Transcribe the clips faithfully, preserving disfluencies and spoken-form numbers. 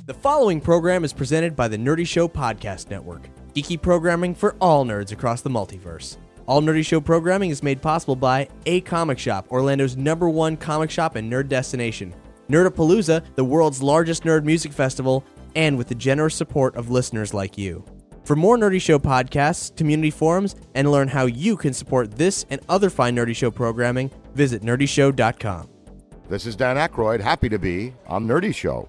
The following program is presented by the Nerdy Show Podcast Network, geeky programming for all nerds across the multiverse. All Nerdy Show programming is made possible by A Comic Shop, Orlando's number one comic shop and nerd destination, Nerdapalooza, the world's largest nerd music festival, and with the generous support of listeners like you. For more Nerdy Show podcasts, community forums, and to learn how you can support this and other fine Nerdy Show programming, visit nerdy show dot com. This is Dan Aykroyd, happy to be on Nerdy Show.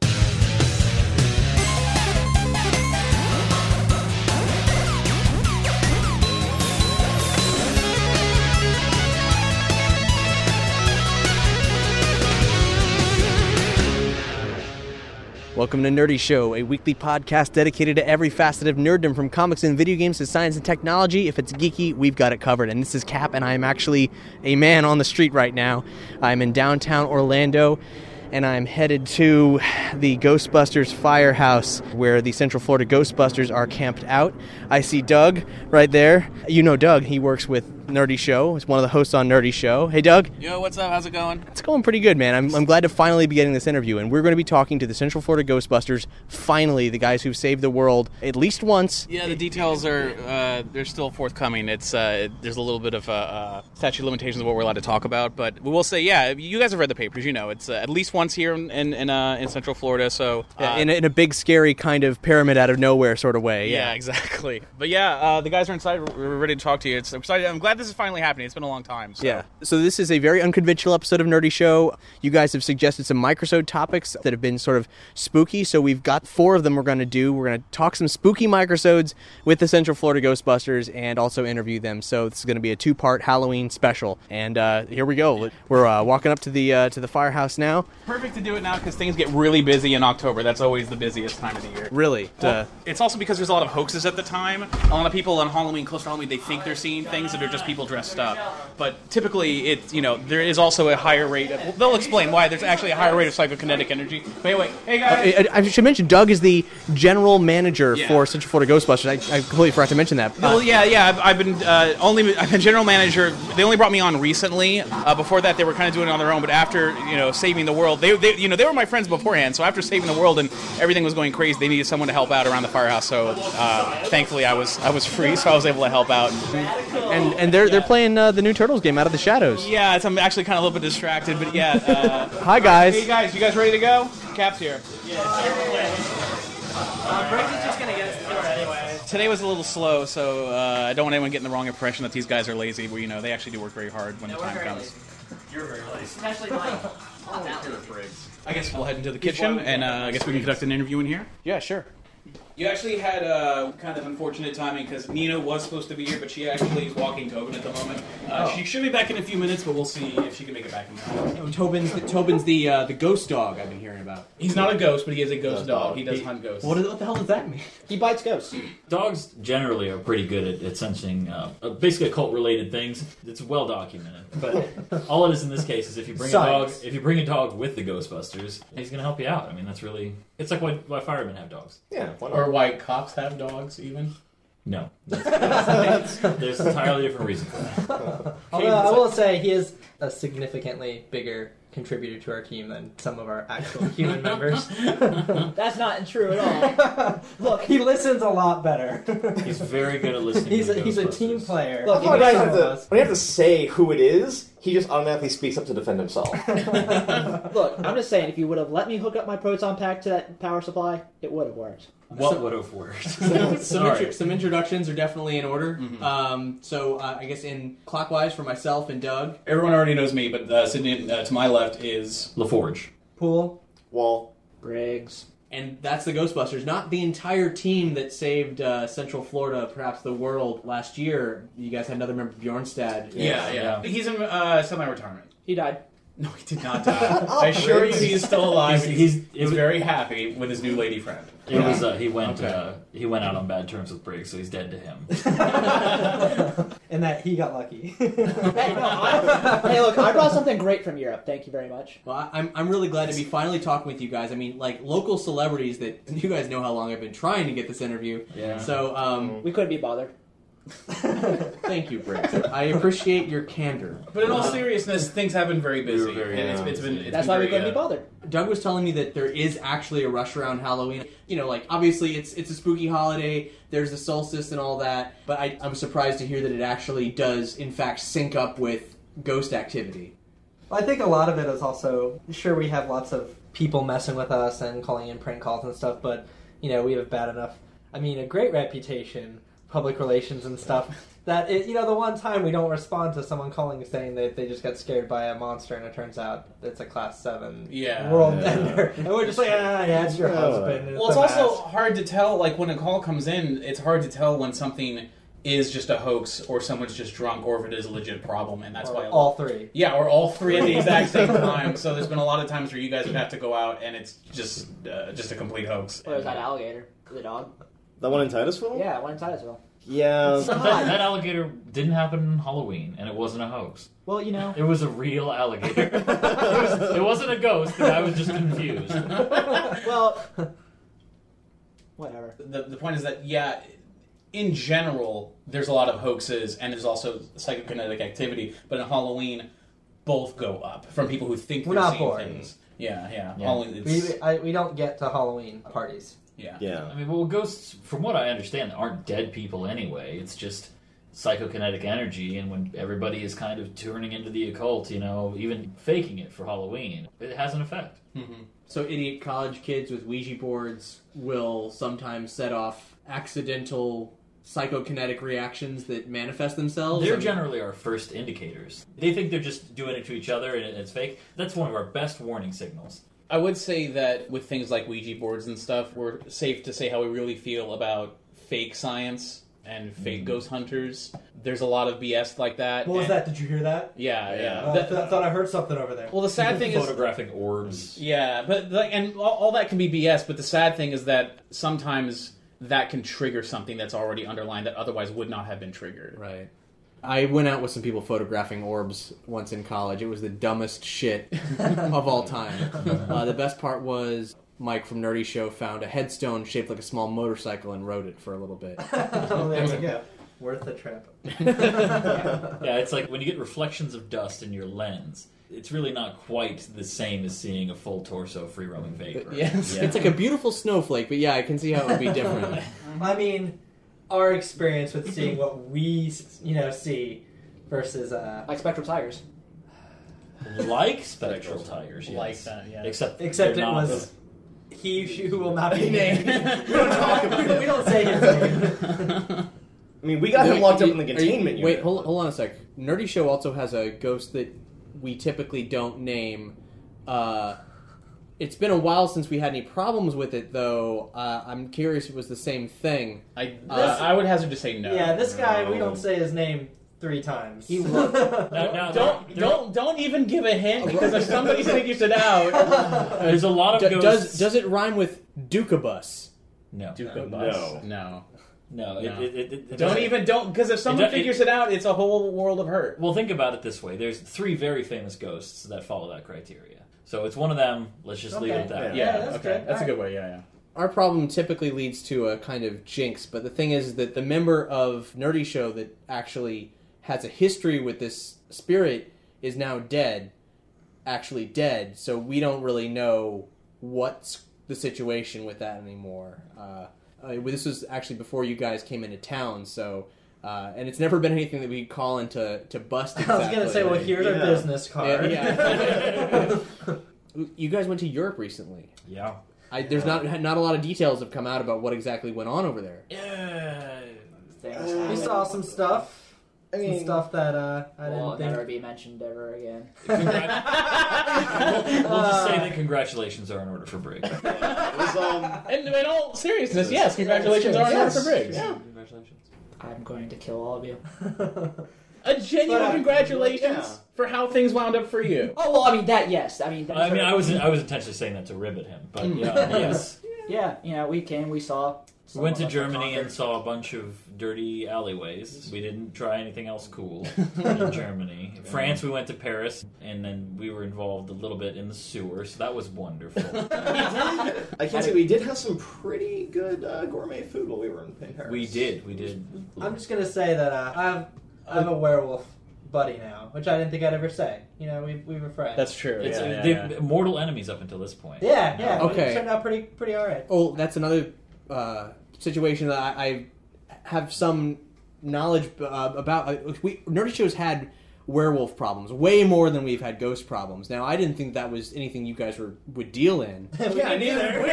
Welcome to Nerdy Show, a weekly podcast dedicated to every facet of nerddom, from comics and video games to science and technology. If it's geeky, we've got it covered. And this is Cap, and I am actually a man on the street right now. I'm in downtown Orlando, and I'm headed to the Ghostbusters Firehouse, where the Central Florida Ghostbusters are camped out. I see Doug right there. You know Doug. He works with Nerdy Show. He's one of the hosts on Nerdy Show. Hey, Doug. Yo, what's up? How's it going? It's going pretty good, man. I'm, I'm glad to finally be getting this interview, and we're going to be talking to the Central Florida Ghostbusters, finally, the guys who've saved the world at least once. Yeah, the details are, uh, they're still forthcoming. It's, uh, there's a little bit of, uh, uh, statute of limitations of what we're allowed to talk about, but we will say, yeah, you guys have read the papers, you know, it's uh, at least once here in, in, in, uh, in Central Florida, so... Uh, yeah, in, a, in a big, scary kind of pyramid out of nowhere sort of way. Yeah, yeah exactly. But yeah, uh, the guys are inside, we're ready to talk to you. It's excited. I'm glad this is finally happening. It's been a long time. So. Yeah. So this is a very unconventional episode of Nerdy Show. You guys have suggested some microsode topics that have been sort of spooky, so we've got four of them we're going to do. We're going to talk some spooky microsodes with the Central Florida Ghostbusters and also interview them. So this is going to be a two-part Halloween special. And uh, here we go. We're uh, walking up to the uh, to the firehouse now. Perfect to do it now because things get really busy in October. That's always the busiest time of the year. Really? Well, uh, it's also because there's a lot of hoaxes at the time. A lot of people on Halloween, close to Halloween, they think they're seeing things that are just people dressed up. But typically, it you know, there is also a higher rate of, well, they'll explain why there's actually a higher rate of psychokinetic energy. Wait, wait, hey guys! I, I should mention, Doug is the general manager yeah. for Central Florida Ghostbusters. I, I completely forgot to mention that. Well, uh, yeah, yeah, I've, I've been uh, only I've been general manager. They only brought me on recently. Uh, before that, they were kind of doing it on their own. But after you know saving the world, they, they you know they were my friends beforehand. So after saving the world and everything was going crazy, they needed someone to help out around the firehouse. So uh, thankfully, I was I was free, so I was able to help out. And and they're they're playing uh, the new Turtles game, Out of the Shadows. Yeah, it's, I'm actually kind of a little bit distracted, but yeah. Uh, Hi guys. Hey guys, you guys ready to go? Cap's here. Yeah, uh, Briggs is just gonna get us through it anyway. Today was a little slow, so uh, I don't want anyone getting the wrong impression that these guys are lazy. But you know, they actually do work very hard when Yeah, the time very comes. lazy. You're very lazy. Especially mine. Not that lazy. I guess we'll head into the kitchen, and uh, I guess we can conduct an interview in here. Yeah, sure. You actually had uh, kind of unfortunate timing because Nina was supposed to be here, but she actually is walking Tobin at the moment. Uh, Oh. She should be back in a few minutes, but we'll see if she can make it back in time. Oh, Tobin's Tobin's the uh, the ghost dog I've been hearing about. He's not a ghost, but he is a ghost Ghost dog. dog. He does He- hunt ghosts. What, is, what the hell does that mean? He bites ghosts. Dogs generally are pretty good at, at sensing uh, uh, basically occult-related things. It's well documented. But all it is in this case is if you bring Science. a dog, if you bring a dog with the Ghostbusters, he's going to help you out. I mean, that's really it's like why, why firemen have dogs. Yeah, why Or why cops have dogs, even. No, that's, that's, there's an entirely different reason for that. Although I will say he is a significantly bigger contributor to our team than some of our actual human members. That's not true at all. Look, he listens a lot better. He's very good at listening. He's to a, the he's a Ghostbusters. team player. Look, He you When guys you, knows have to, us. when you have to say who it is, he just automatically speaks up to defend himself. Look, I'm just saying, if you would have let me hook up my proton pack to that power supply, it would have worked. What So- would have worked? some, Sorry. intro- some introductions are definitely in order. Mhm. Um, so uh, I guess in clockwise for myself and Doug. Everyone already knows me, but uh, sitting uh, to my left is... LaForge. Pool. Wall. Briggs. And that's the Ghostbusters, not the entire team that saved uh, Central Florida, perhaps the world, last year. You guys had another member, Bjornstad. Yeah, yeah. Yeah. He's in uh, semi-retirement. He died. No, he did not die. I assure you he's still alive. He's- He's, he's- he's very happy with his new lady friend. It was uh, he went Okay. uh, he went out on bad terms with Briggs, so he's dead to him. And that he got lucky. Hey, no, I, hey, look, I brought something great from Europe. Thank you very much. Well, I- I'm, I'm really glad to be finally talking with you guys. I mean, like, local celebrities that you guys know how long I've been trying to get this interview. Yeah. So, um, We couldn't be bothered. Thank you, Briggs. I appreciate your candor. But in all seriousness, things have been very busy, We were very and it's, busy. it's been. It's That's been why we very, couldn't be uh, bothered. Doug was telling me that there is actually a rush around Halloween. You know, like, obviously it's it's a spooky holiday, there's the solstice and all that, but I, I'm surprised to hear that it actually does, in fact, sync up with ghost activity. Well, I think a lot of it is also, sure, we have lots of people messing with us and calling in prank calls and stuff, but, you know, we have bad enough, I mean, a great reputation, public relations and stuff, that, it, you know, the one time we don't respond to someone calling saying that they just got scared by a monster and it turns out it's a class seven Yeah. world Yeah. ender. And we're just like, ah, yeah, it's your Yeah. husband. and Well, it's a also mask." hard to tell. Like when a call comes in, it's hard to tell when something is just a hoax or someone's just drunk, or if it is a legit problem, and that's Or why all three. Yeah, or all three at the exact same time. So there's been a lot of times where you guys would have to go out, and it's just uh, just a complete hoax. Where was that alligator? The dog? The one in Titusville? Yeah, one in Titusville. Yeah. that, that alligator didn't happen on Halloween, and it wasn't a hoax. Well, you know. It was a real alligator. it, was, it wasn't a ghost. The guy was just confused. Well, whatever. The the point is that yeah, in general, there's a lot of hoaxes, and there's also psychokinetic activity. But in Halloween, both go up from people who think We're they're not seeing boring. things. Yeah, yeah. Yeah. Halloween, We, it's, I, we don't get to Halloween parties. yeah. Yeah. I mean, well, ghosts, from what I understand, aren't dead people anyway. It's just psychokinetic energy, and when everybody is kind of turning into the occult, you know, even faking it for Halloween, it has an effect. Mm-hmm. So idiot college kids with Ouija boards will sometimes set off accidental psychokinetic reactions that manifest themselves. They're I mean, generally our first indicators. They think they're just doing it to each other and it's fake. That's one of our best warning signals. I would say that with things like Ouija boards and stuff, we're safe to say how we really feel about fake science and fake ghost hunters. There's a lot of B S like that. What was and- that? Did you hear that? Yeah, yeah. Oh, I That- th- thought I heard something over there. well, the sad thing is, Photographing orbs. yeah, but like, and all, all that can be B S. But the sad thing is that sometimes that can trigger something that's already underlined that otherwise would not have been triggered. Right. I went out with some people photographing orbs once in college. It was the dumbest shit of all time. Uh, the best part was Mike from Nerdy Show found a headstone shaped like a small motorcycle and wrote it for a little bit. Oh, there we go. Worth the trip. Yeah, it's like when you get reflections of dust in your lens, it's really not quite the same as seeing a full torso free roaming vapor. Yes. Yeah. It's like a beautiful snowflake, but yeah, I can see how it would be different. I mean, our experience with seeing what we, you know, see versus uh, Like spectral tigers. like spectral tigers, yes. Like that, yeah. Except, except it they're not. was he who will not be named. We don't talk about it. We don't say his name. I mean, we got him Wait, locked up you- in the are you- containment unit. Wait, hold, hold on a sec. Nerdy Show also has a ghost that we typically don't name. Uh, it's been a while since we had any problems with it, though. Uh, I'm curious if it was the same thing. I, Uh, uh, I would hazard to say no. Yeah, this guy, we No. don't say his name three times. He Now- now, Don't there- don't don't even give a hint because if somebody figures it out, There's a lot of D- ghosts. does does it rhyme with Dukabus? no, Duca No. bus. No. no, No. It, it, it, it Don't doesn't- even don't because if someone It do- figures it out, it's a whole world of hurt. Well, think about it this way: there's three very famous ghosts that follow that criteria. So it's one of them. Let's just leave it at that. Yeah, Yeah, that's okay, good. that's a Alright. good way. Yeah, yeah. Our problem typically leads to a kind of jinx, but the thing is that the member of Nerdy Show that actually has a history with this spirit is now dead, actually dead, so we don't really know what's the situation with that anymore. Uh, uh, this was actually before you guys came into town, so... Uh, and it's never been anything that we call into to bust I exactly. was gonna say, well, here's our Yeah. business card. Yeah, yeah. You guys went to Europe recently. Yeah. I, there's not not a lot of details have come out about what exactly went on over there. Yeah. Things We happen. saw some stuff. I Some mean, stuff that uh, I Will didn't think. never be mentioned ever again. Congrat- we'll, we'll just say that congratulations are in order for Briggs. it was, um, And in all seriousness, yes, congratulations are in order for Briggs. Yeah. Congratulations. I'm going to kill all of you. A genuine But, uh, congratulations yeah. for how things wound up for you. Oh well, I mean that. Yes, I mean. I mean, I was I was intentionally saying that to ribbit him, but yeah, yes. Yeah, you know, we came, we saw. We went to someone Germany conquered. and saw a bunch of dirty alleyways. We didn't try anything else cool in Germany. France, we went to Paris, and then we were involved a little bit in the sewer, so that was wonderful. I can say we did have some pretty good uh, gourmet food while we were in Paris. We did, we did. I'm just gonna say that uh, I have I have a werewolf buddy now, which I didn't think I'd ever say. You know, we we were friends. That's true. It's, yeah, uh, yeah, they're yeah. mortal enemies up until this point. Yeah, yeah. Okay. It turned out pretty pretty alright. Oh, that's another uh, situation that I, I have some knowledge uh, about. Uh, we Nerdy Show's had werewolf problems way more than we've had ghost problems. Now, I didn't think that was anything you guys were would deal in. Yeah, neither.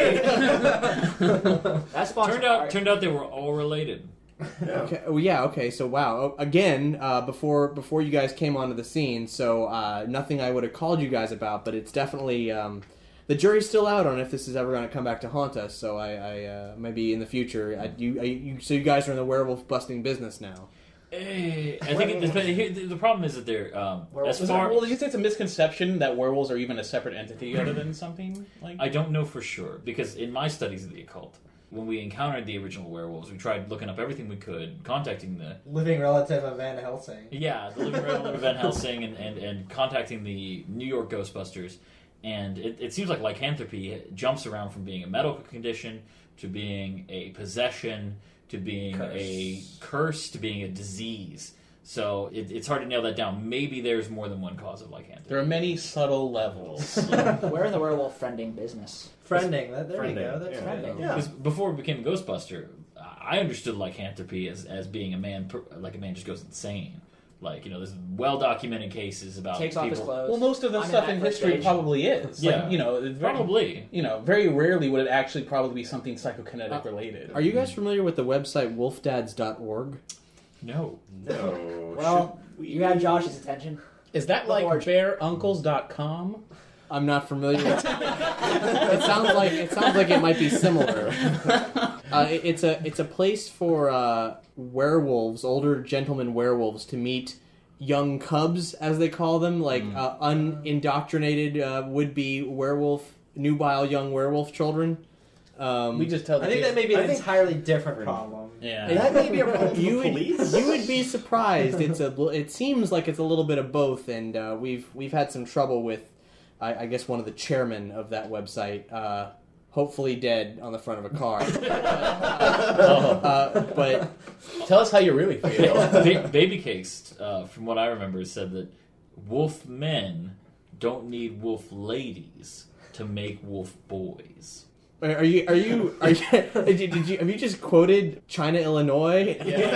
That's sponsored. Turned out, turned out they were all related. Okay. Oh, yeah. Okay. So wow. Oh, again, uh, before before you guys came onto the scene, so uh, nothing I would have called you guys about, but it's definitely um, the jury's still out on if this is ever going to come back to haunt us. So I, I uh, maybe in the future, I, you, I, you, so you guys are in the werewolf busting business now. Eh, I think it, the, the, the problem is that they're um, as Was it- far. well, did you say it's a misconception that werewolves are even a separate entity other than something like? I don't know for sure because in my studies of the occult, when we encountered the original werewolves, we tried looking up everything we could, contacting the Living relative of Van Helsing. yeah the living relative of Van Helsing and, and, and contacting the New York Ghostbusters, and it, it seems like lycanthropy jumps around from being a medical condition to being a possession to being Curse. a curse to being a disease. So it, it's hard to nail that down. Maybe there's more than one cause of lycanthropy. There are many subtle levels. We're in the werewolf friending business. Friending. That, there Friending, you go. That's yeah. Friending. Yeah. Because before it became a Ghostbuster, I understood lycanthropy as, as being a man, per- like a man just goes insane. Like, you know, there's well-documented cases about Takes people... off his clothes. Well, most of the I'm in stuff that in first history stage. probably is. Yeah. Like, you know, it's very, Probably. You know, very rarely would it actually probably be something psychokinetic Uh, related. Are you guys familiar with the website wolf dads dot org? No. No. Well, should we- you had Josh's attention. Is that like Large. bear uncles dot com? I'm not familiar. with It sounds like it sounds like it might be similar. Uh, it- it's a it's a place for uh, werewolves, older gentlemen werewolves, to meet young cubs, as they call them, like uh, unindoctrinated uh, would-be werewolf, nubile young werewolf children. Um, We just tell the I think kids- that may be I an think- entirely different problem. Yeah. That may be a problem for you the would, police. you would be surprised. It's a it seems like it's a little bit of both, and uh, we've we've had some trouble with, I, I guess, one of the chairmen of that website. Uh, hopefully dead on the front of a car. uh, uh, but Tell us how you really feel. Ba- Baby Cakes, uh, from what I remember, said that wolf men don't need wolf ladies to make wolf boys. are you are you are you, did you, did you have you just quoted China, Illinois?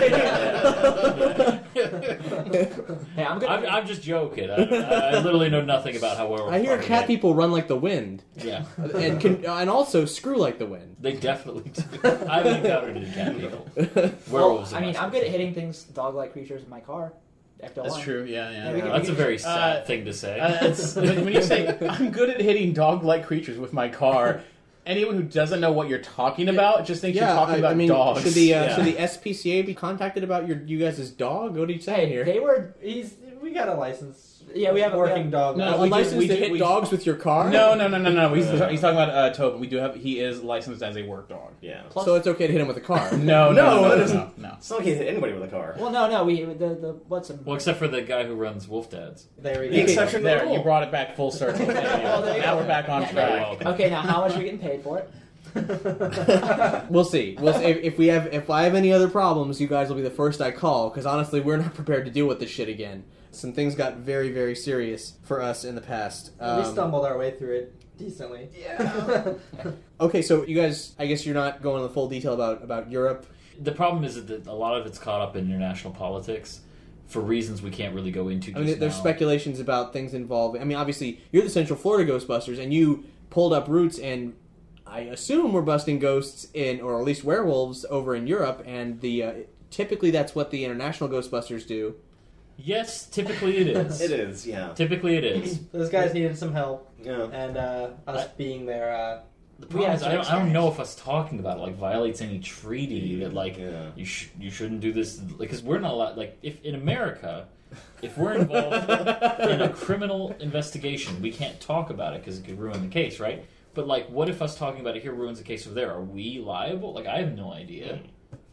Hey, I'm good. I'm, I'm just joking. I, I literally know nothing about how werewolves I hear propagate. cat people run like the wind, Yeah, and can, and also screw like the wind. they definitely do. I haven't encountered any cat people. well, Werewolves. I in mean, my I'm good at space. hitting things, dog-like creatures in my car. F one. That's true. Yeah, yeah. Yeah, we can- That's a very Uh, sad thing to say. Uh, it's, when when you say I'm good at hitting dog-like creatures with my car, anyone who doesn't know what you're talking about just thinks you're talking I, about I mean, dogs. should the uh, Yeah. should the S P C A be contacted about your you guys' dog? What are you saying Hey, here? they were. He's we got a license. Yeah, we have a- working we have- dog. No, a we do- license we to do- hit we- dogs with your car? No, no, no, no, no. He's, he's talking about uh, Tobin. We do have. He is licensed as a work dog. Yeah. Plus- So it's okay to hit him with a car. No, no, No, no, no, that no, isn't- no, no. It's not like he hit anybody with a car. Well, no, no. We the the what's a, Well, except for the guy who runs Wolf Dads. There we The go. exception to the There, rule. you brought it back full circle. There you go. Oh, there you now go. we're back on Yeah, track. no. Okay, now how much are we getting paid for it? We'll see. We'll see. If, if we have if I have any other problems, you guys will be the first I call. Because honestly, we're not prepared to deal with this shit again. Some things got very very serious for us in the past. we Um, stumbled our way through it decently. Yeah. Okay, so you guys, I guess you're not going into full detail about about Europe. The problem is that a lot of it's caught up in international politics for reasons we can't really go into. I mean, just there's now. speculations about things involving. I mean, obviously, you're the Central Florida Ghostbusters, and you pulled up roots, and I assume we're busting ghosts in, or at least werewolves over in Europe, and the uh, typically that's what the international Ghostbusters do. Yes, typically it is. It is, yeah. Typically it is. Those guys needed some help, Yeah. and uh, us being their. Uh, The We problem had is, some I don't, I don't experience. know if us talking about it like violates any treaty that like Yeah. you sh- you shouldn't do this because we're not allowed. Like if in America, if we're involved in a criminal investigation, we can't talk about it because it could ruin the case, right? But like, what if us talking about it here ruins the case over there? Are we liable? Like, I have no idea.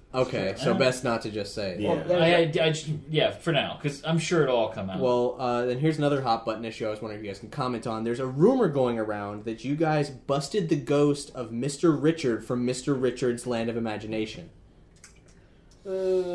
Okay, so best not to just say. Yeah. Well, there- I, I, I just- yeah, for now, because I'm sure it'll all come out. Well, uh, then here's another hot button issue I was wondering if you guys can comment on. There's a rumor going around that you guys busted the ghost of Mister Richard from Mister Richard's Land of Imagination. Uh,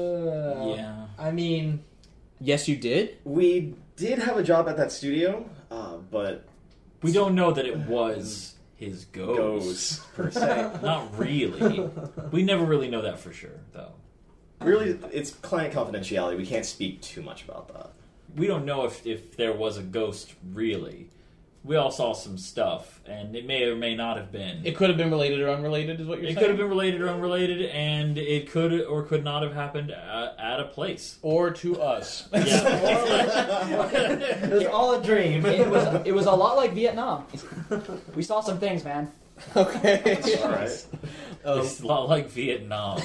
yeah. I mean, Yes, you did? We did have a job at that studio, uh, but We don't know that it was his ghost. goes per se. Not really. We never really know that for sure, though. Really, it's client confidentiality. We can't speak too much about that. We don't know if, if there was a ghost, really. We all saw some stuff, and it may or may not have been. It could have been related or unrelated, is what you're It saying? could have been related or unrelated, and it could or could not have happened at, at a place. Or to us. Yeah. it was all a dream. It was it was a lot like Vietnam. We saw some things, man. Okay. All right. Um, It's a lot like Vietnam.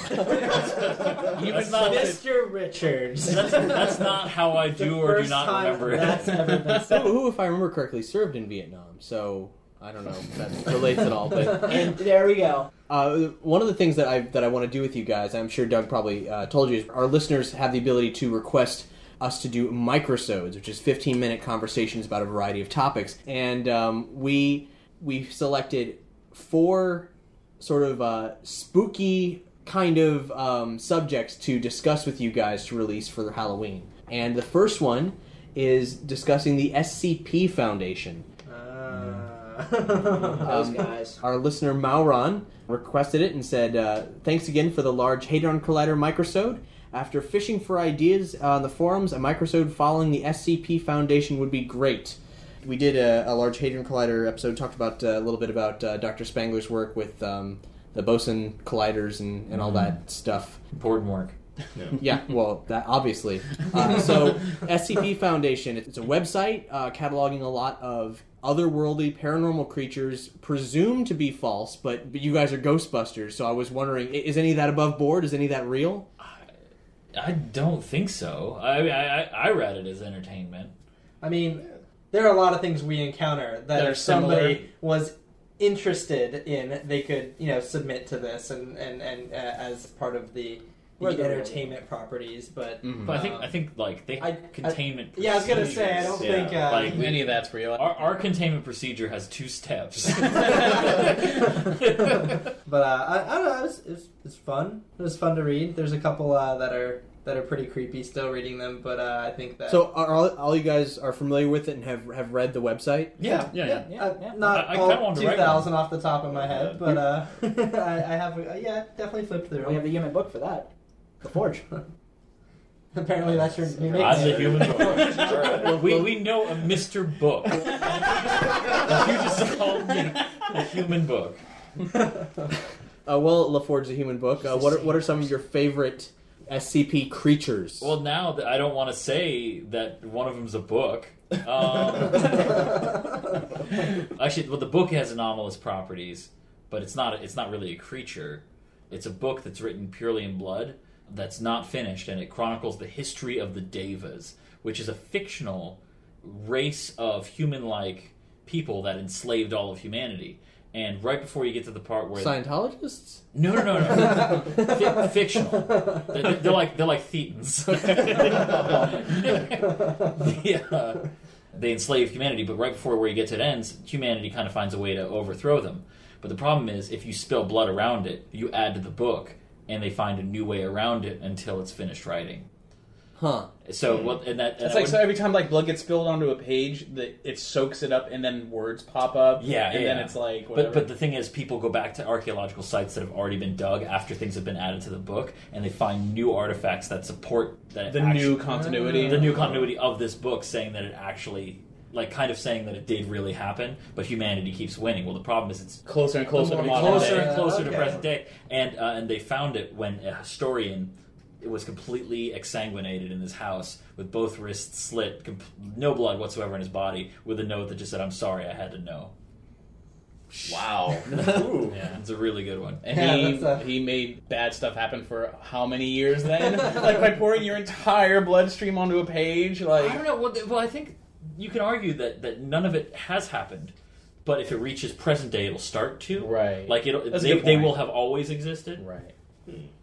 that's, not, Mister Richards. that's, that's not how I The do or do first not time remember it. that's ever been said. who, who, if I remember correctly, served in Vietnam, so I don't know if that relates at all. But And there we go. uh, one of the things that I that I want to do with you guys, I'm sure Doug probably uh, told you, is our listeners have the ability to request us to do microsodes, which is fifteen minute conversations about a variety of topics, and um, we we selected four sort of uh, spooky kind of um, subjects to discuss with you guys to release for Halloween. And the first one is discussing the S C P Foundation. Uh, Those Um, guys. Our listener Mauron requested it and said, uh, thanks again for the Large Hadron Collider microsode. After fishing for ideas on the forums, a microsode following the S C P Foundation would be great. We did a, a Large Hadron Collider episode, talked about uh, a little bit about uh, Doctor Spangler's work with um, the boson colliders and, and all that stuff. Important work. Yeah, well, that obviously. Uh, so, S C P Foundation, it's a website uh, cataloging a lot of otherworldly paranormal creatures presumed to be false, but, but you guys are Ghostbusters, so I was wondering, i- is any of that above board? Is any of that real? I don't think so. I, I I read it as entertainment. I mean, there are a lot of things we encounter that, That are if somebody similar. was interested in, they could, you know, submit to this and and and uh, as part of the, Where the they're entertainment properties. But Mhm. But I think um, I think like they I- have containment. yeah, I was gonna say I don't procedures. think Yeah, uh, like, Any of that's real. Our, our containment procedure has two steps. But uh, I, I don't know. It was, it was it's fun. It was fun to read. There's a couple uh, that are that are pretty creepy still reading them, but uh, I think that So, are all, all you guys are familiar with it and have, have read the website? yeah, yeah, yeah. Yeah, Uh, yeah. not I- I kinda all wanted to two write thousand off the top of my head, Yeah. but uh, I, I have uh, yeah definitely flipped through. We have the human book for that. The Forge. Apparently that's your new nickname. I'm the human book. Well, we, we know a Mister Book. You just called me the human book. Uh, well, LaForge's a human book. Uh, what, are, what are some of your favorite S C P creatures? Well, now that I don't want to say that one of them's a book. Um, actually, well, the book has anomalous properties, but it's not. It's not really a creature. It's a book that's written purely in blood, that's not finished, and it chronicles the history of the Devas, which is a fictional race of human-like people that enslaved all of humanity. And right before you get to the part where Scientologists? no, no, no, no, Fi- fictional. They're, they're like they're like Thetans. the, uh, they enslave humanity, but right before where you get to it ends, humanity kind of finds a way to overthrow them. But the problem is, if you spill blood around it, you add to the book, and they find a new way around it until it's finished writing. Huh. So what? And that and It's that like so would- every time like blood gets spilled onto a page, that it soaks it up, and then words pop up. Yeah, and yeah. then it's like whatever. But but the thing is, people go back to archaeological sites that have already been dug after things have been added to the book, and they find new artifacts that support that the actu- new continuity. the new continuity of this book, saying that it actually, like, kind of saying that it did really happen, but humanity keeps winning. Well, the problem is it's closer and closer to more modern closer day. and closer to Okay. present day, and uh, and they found it when a historian. It was completely exsanguinated in his house with both wrists slit, comp- no blood whatsoever in his body, with a note that just said, "I'm sorry, I had to know." Wow. Yeah, it's a really good one. And Yeah, he that's a- he made bad stuff happen for how many years then? Like by pouring your entire bloodstream onto a page. Like I don't know. Well, th- well, I think you can argue that, that none of it has happened, but if it reaches present day, it'll start to. Right. Like it'll, That's a they, good they point. will have always existed. right.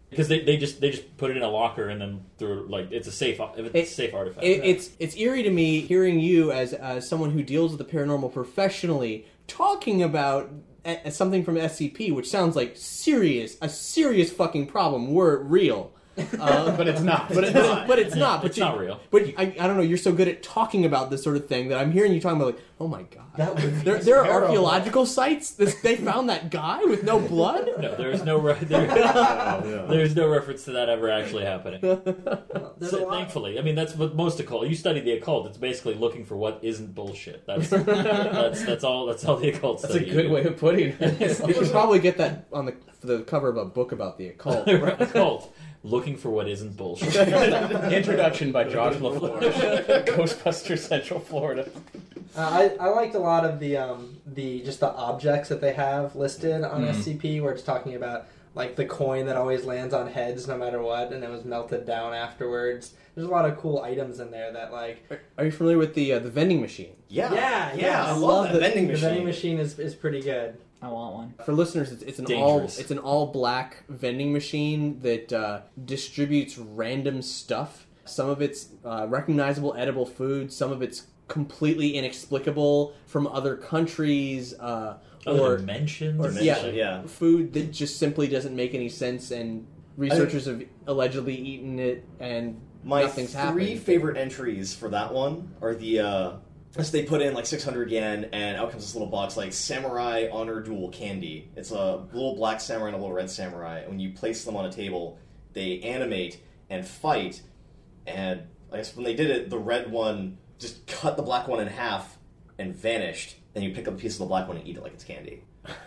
Because they, they just they just put it in a locker and then threw like it's a safe if it's It- a safe artifact. It, it's it's eerie to me hearing you as as someone who deals with the paranormal professionally talking about a, something from S C P, which sounds like serious a serious fucking problem were it real. Uh, but it's not. But, it, but, it, but it's not. But It's you- not real. But I, I don't know. You're so good at talking about this sort of thing that I'm hearing you talking about like, oh my god, That would be there, there are terrible. archaeological sites. This, they found that guy with no blood. No, there's no re- there, there's no reference to that ever actually happening. There's So, a lot- thankfully, I mean that's what most occult. You study the occult; it's basically looking for what isn't bullshit. That's that's that's all. That's all the occult. That's a study. good way of putting it. You should probably get that on the the cover of a book about the occult. Occult, looking for what isn't bullshit. Introduction by Josh LaFleur, Ghostbusters Central Florida. Uh, I, I liked a lot of the um the just the objects that they have listed on Mm. S C P, where it's talking about like the coin that always lands on heads no matter what, and it was melted down afterwards. There's a lot of cool items in there that like Are, are you familiar with the uh, the vending machine? Yeah, yeah yeah. I, I love, that the vending the machine. vending machine is, is pretty good. I want one. For listeners, it's, it's an Dangerous. all it's an all black vending machine that uh, distributes random stuff. Some of it's uh, recognizable edible food. Some of it's completely inexplicable from other countries, uh, Other or dimensions. or- Dimension, yeah, yeah. food that just simply doesn't make any sense. And researchers have allegedly eaten it, and My nothing's three happened. favorite entries for that one are the uh so they put in like six hundred yen, and out comes this little box like Samurai Honor Duel Candy. It's a little black samurai and a little red samurai, and when you place them on a table, they animate and fight. And I guess when they did it, the red one just cut the black one in half and vanished. Then you pick up a piece of the black one and eat it like it's candy.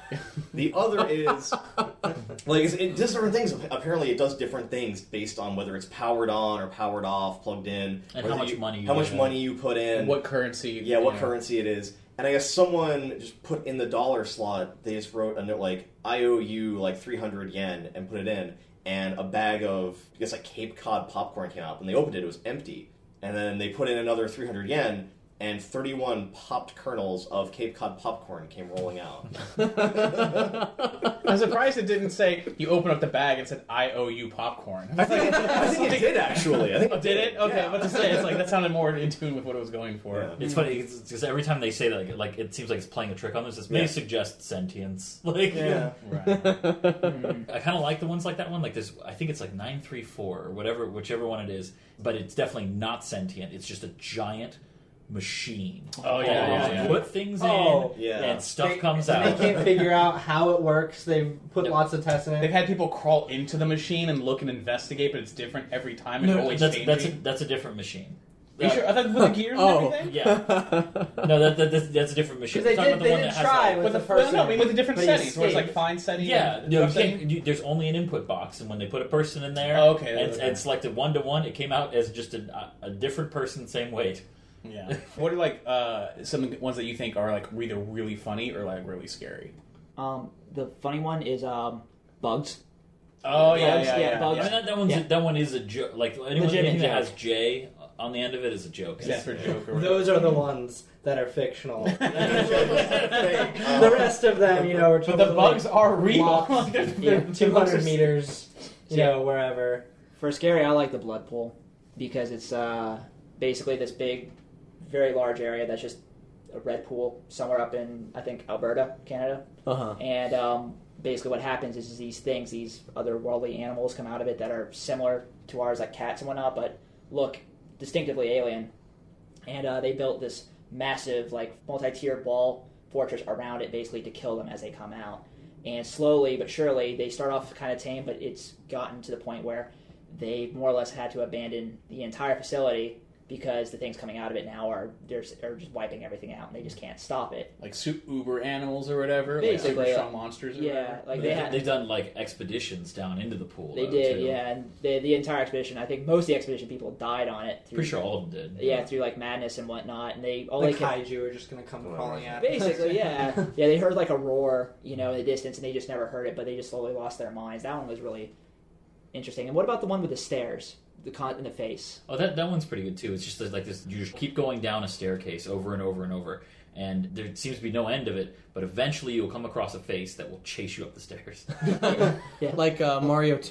The other is like it's, it does different things. Apparently, it does different things based on whether it's powered on or powered off, plugged in, And whether how much money you how much put in. money you put in, And what currency? yeah, what you know. currency it is. And I guess someone just put in the dollar slot. They just wrote a note like I owe you like three hundred yen and put it in, and a bag of I guess like Cape Cod popcorn came out. When they opened it, it was empty. And then they put in another three hundred yen, and thirty-one popped kernels of Cape Cod popcorn came rolling out. I'm surprised it didn't say you open up the bag and said I owe you popcorn. I think, I think it did actually. I think Oh, did it? Okay, Yeah. what to say? It's like that sounded more in tune with what it was going for. Yeah. It's funny because every time they say that, like, like it seems like it's playing a trick on this. This may Yeah. suggest sentience. Like, Yeah. Right. I kind of like the ones like that one. Like this, I think it's like nine three four or whatever, whichever one it is. But it's definitely not sentient. It's just a giant machine. Oh, yeah, And yeah, you yeah. Put things Oh, in, yeah. and stuff They- comes and out. They can't figure out how it works. They've put Yep. lots of tests in it. They've had people crawl into the machine and look and investigate, but it's different every time. It's No, always that's changing. that's a, that's a different machine. Are you sure? I thought with the gears Oh. and everything. Yeah, no, that, that that's, that's a different machine. Because they I'm talking did, about the they one did that has, try like- with With the the first no, no, I mean with the different but he settings, where it's like escaped. fine setting. Yeah, and no, you rough setting. can't, you, there's only an input box, and when they put a person in there Oh, okay, and, okay. and selected one to one, it came out as just a, a different person, same weight. Yeah. What are like uh, some ones that you think are like either really funny or like really scary? Um, the funny one is um, bugs. Oh yeah, Bugs, yeah, yeah, yeah. bugs. I mean, that, that one's Yeah. that one is a joke. Like anyone, Legitimate anything that joke. has J on the end of it is a joke. Is that for joke or whatever? Those are the ones that are fictional. Fake. The rest of them, you know, are But totally the bugs are real. blocks. They're- Yeah, they're- two hundred they're- meters, you Yeah. know, wherever. For scary, I like the blood pool because it's uh, basically this big, very large area that's just a red pool somewhere up in, I think, Alberta, Canada. Uh-huh. And um, basically what happens is, is these things, these otherworldly animals come out of it that are similar to ours, like cats and whatnot, but look distinctively alien. And uh, they built this massive, like, multi-tiered wall fortress around it, basically, to kill them as they come out. And slowly but surely, they start off kind of tame, but it's gotten to the point where they more or less had to abandon the entire facility because the things coming out of it now are they're, are just wiping everything out, and they just can't stop it. like super uber animals or whatever, Basically, like super strong uh, monsters. Or Yeah, whatever. like They, they had. they've done like expeditions down into the pool. They though, did, too. yeah, and the the entire expedition. I think most of the expedition people died on it. Through, Pretty sure all of them did. Yeah, through like madness and whatnot, and they all The they could, kaiju are just going to come crawling at us. basically, yeah, yeah. They heard like a roar, you know, in the distance, and they just never heard it, but they just slowly lost their minds. That one was really interesting. And what about the one with the stairs, the con in the face? Oh, that that one's pretty good too. It's just like this. You just keep going down a staircase over and over and over, and there seems to be no end of it. But eventually, you'll come across a face that will chase you up the stairs. Yeah. Like uh, Mario two.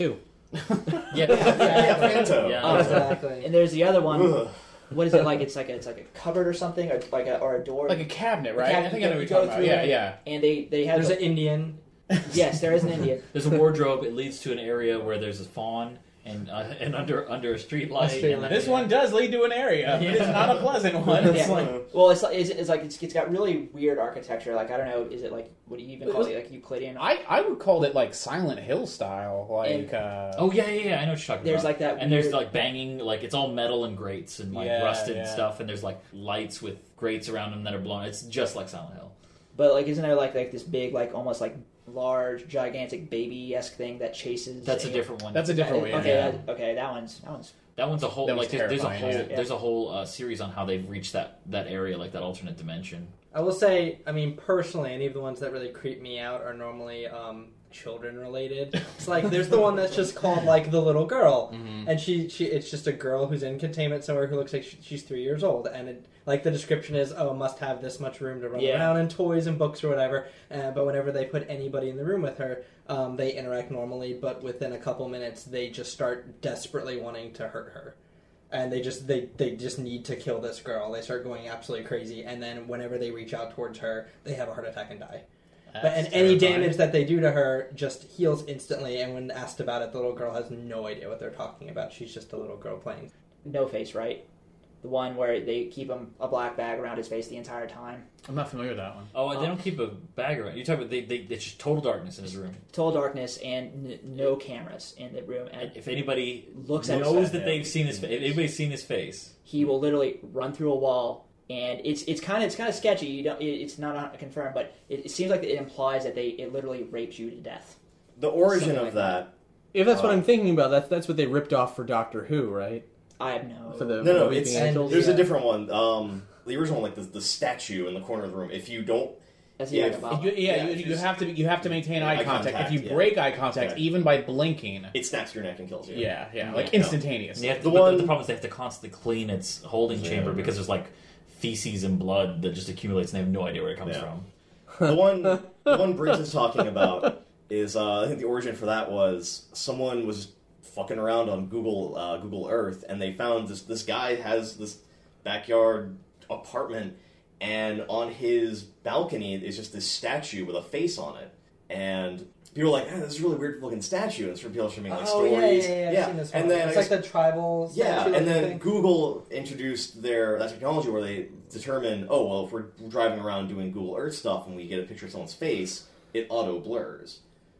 Yeah, yeah, Phantom. Yeah. Oh, Exactly. And there's the other one. Ugh. What is it like? It's like a, it's like a cupboard or something, or like a or a door. Like a cabinet, right? cabinet I think I know what you you're go talking about. through Yeah, it. yeah. And they they have There's the- an Indian. yes, there is an Indian. There's a wardrobe. It leads to an area where there's a fawn and uh, and under under a street light. street and- light. This one does lead to an area, but it's not a pleasant one. It's Yeah. like, Well, it's like it's, it's like it's, it's got really weird architecture. Like I don't know, is it like what do you even call it? Like Euclidean? I, I would call it like Silent Hill style. Like, uh, Oh yeah, yeah, yeah. I know what you're talking There's about. like that and there's weird- like banging, like it's all metal and grates and like Yeah, rusted yeah. stuff, and there's like lights with grates around them that are blown. It's just like Silent Hill. But like, isn't there like like this big like almost like large gigantic baby esque thing that chases? That's a different one. that's a different way. Okay, yeah. that, okay, that one's that one's. That one's a whole That was like there's, there's a terrifying, whole yeah. there's a whole uh, series on how they've reached that that area, like that alternate dimension. I will say, I mean, personally, any of the ones that really creep me out are normally um, children related. It's like there's the one that's just called like the little girl, Mhm. and she she it's just a girl who's in containment somewhere who looks like she, she's three years old, and it, like the description is, oh, must have this much room to run Yeah. around and toys and books or whatever. Uh, but whenever they put anybody in the room with her, um, they interact normally, but within a couple minutes, they just start desperately wanting to hurt her. And they just they, they just need to kill this girl. They start going absolutely crazy, and then whenever they reach out towards her, they have a heart attack and die. But and any damage that they do to her just heals instantly. And when asked about it, the little girl has no idea what they're talking about. She's just a little girl playing. No Face, right? The one where they keep him a black bag around his face the entire time. I'm not familiar with that one. Oh, they don't keep a bag around. You're talking about they, they it's just total darkness in his room. Total darkness and n- no cameras in the room. And If anybody Looks at knows his- that they've seen his, fa- if anybody's seen his face, he will literally run through a wall, and it's it's kind of it's kind of sketchy. You don't, it, it's not confirmed, but it, it seems like it implies that they it literally rapes you to death. The origin Something of like that. If that's what Uh, I'm thinking about, that's that's what they ripped off for Doctor Who, right? I have no. For the No, no, for it's, Weeping Angels. there's yeah. a different one. Um, the original, like the, the statue in the corner of the room. If you don't, That's yeah, the if- about. You, yeah, Yeah, you, if you you- have to you have to maintain Yeah, eye eye contact. contact, If you yeah. break eye contact, Yeah. even by blinking, it snaps your neck and kills you. yeah, yeah, like Yeah. instantaneous. and they have to, The but one- the problem is they have to constantly clean its holding chamber because there's like feces and blood that just accumulates, and they have no idea where it comes Yeah. from. The one, the one Briggs is talking about is uh, I think the origin for that was someone was fucking around on Google uh, Google Earth, and they found this this guy has this backyard apartment, and on his balcony is just this statue with a face on it, and people are like, eh, this is a really weird looking statue, and it's from people from like Oh stories, yeah, yeah, yeah. I've seen this one. and then it's I like guess- the tribal. yeah, statue and then thing. Google introduced their that technology where they determine, oh well, if we're driving around doing Google Earth stuff and we get a picture of someone's face, it auto blurs.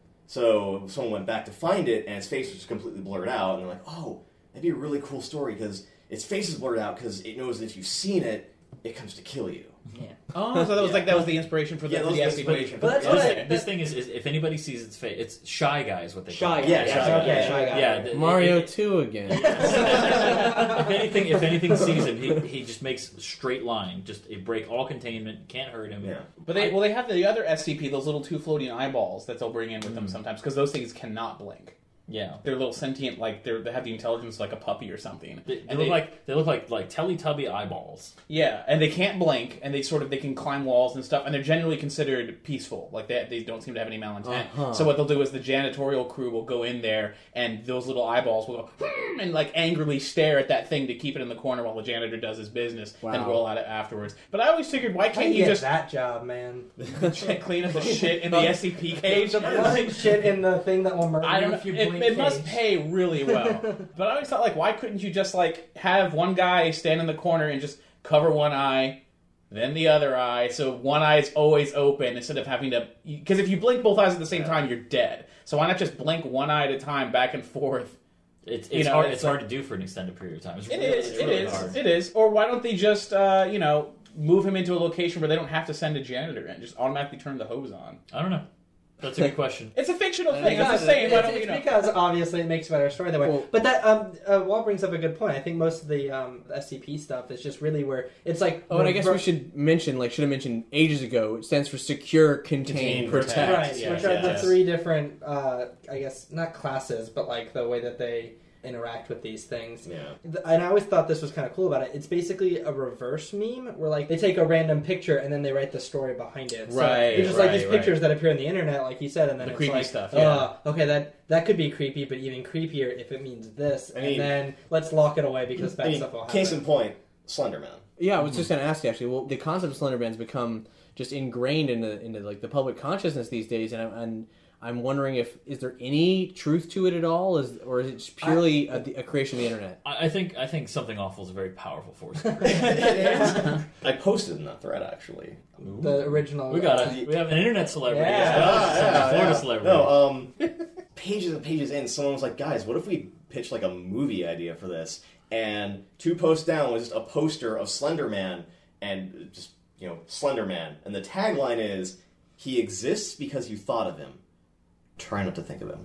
So someone went back to find it, and its face was just completely blurred out, and they're like, oh, that'd be a really cool story because its face is blurred out because it knows that if you've seen it, it comes to kill you. Yeah. Oh, so that was Yeah. like that was the inspiration for the, Yeah, that for was the the S C P. inspiration. But that's this, what I- this thing is, is if anybody sees its face, it's Shy Guy is what they Shy call Guy. it. Yeah, Yeah, Shy Guy. okay, Shy Guy. Yeah, the- Mario it- two again. if anything, if anything sees him, he, he just makes a straight line, just a break all containment, can't hurt him. Yeah. But they well they have the other S C P, those little two floating eyeballs that they'll bring in with them sometimes because those things cannot blink. yeah. They're little sentient, like they they have the intelligence like a puppy or something. They, they And look like they look like like Teletubby eyeballs. yeah, and they can't blink, and they sort of they can climb walls and stuff, and they're generally considered peaceful. Like they they don't seem to have any malintent. Uh-huh. So what they'll do is the janitorial crew will go in there, and those little eyeballs will go "Hmm," and like angrily stare at that thing to keep it in the corner while the janitor does his business, Wow. and roll at it afterwards. But I always figured, why How do can't you you get just that job, man? clean up the shit in the S C P cage? The blood shit in the thing that will murder I don't you know. if you It, blink it must cage. pay really well. But I always thought, like, why couldn't you just, like, have one guy stand in the corner and just cover one eye, then the other eye, so one eye is always open instead of having to... Because if you blink both eyes at the same time, you're dead. So why not just blink one eye at a time, back and forth? It's it's You know, hard. it's It's, like- hard to do for an extended period of time. It's It really, is, it's it really is, hard. it is. Or why don't they just, uh, you know, move him into a location where they don't have to send a janitor in, just automatically turn the hose on? I don't know. That's a good question. It's a fictional thing. Because, I'm just saying. Why it's, don't it's you know? because obviously it makes a better story that way. Well- but that um, uh, Wall brings up a good point. I think most of the um, S C P stuff is just really where it's like. Oh, and I guess we should mention, like, should have mentioned ages ago, it stands for Secure, Contain, Contain, Protect. Protect. right, Yeah, which are the yes. three different, uh, I guess not classes, but like the way that they interact with these things. Yeah. And I always thought this was kind of cool about it. It's basically a reverse meme where like they take a random picture and then they write the story behind it. So Right, there's just like right, these right. pictures that appear on the internet, like you said, and then The it's creepy like, stuff, oh, yeah. okay, that that could be creepy, but even creepier if it means this. I mean- and then let's lock it away because bad I mean, stuff will happen. case in point, Slenderman. Yeah, I was just going to ask you actually. Well, the concept of Slenderman's become just ingrained into into like the public consciousness these days, and I'm, and I'm wondering if is there any truth to it at all, is or is it just purely a, a creation of the internet? I I think I think something awful is a very powerful force. I posted in that thread actually. The original. We got uh, a we have an internet celebrity. Yeah. as well. Ah, Some yeah, Florida yeah. celebrity. No, um, pages and pages in, someone was like, "Guys, what if we pitch like a movie idea for this?" And two posts down was just a poster of Slender Man and just you know Slender Man, and the tagline is, "He exists because you thought of him. Try not to think of him."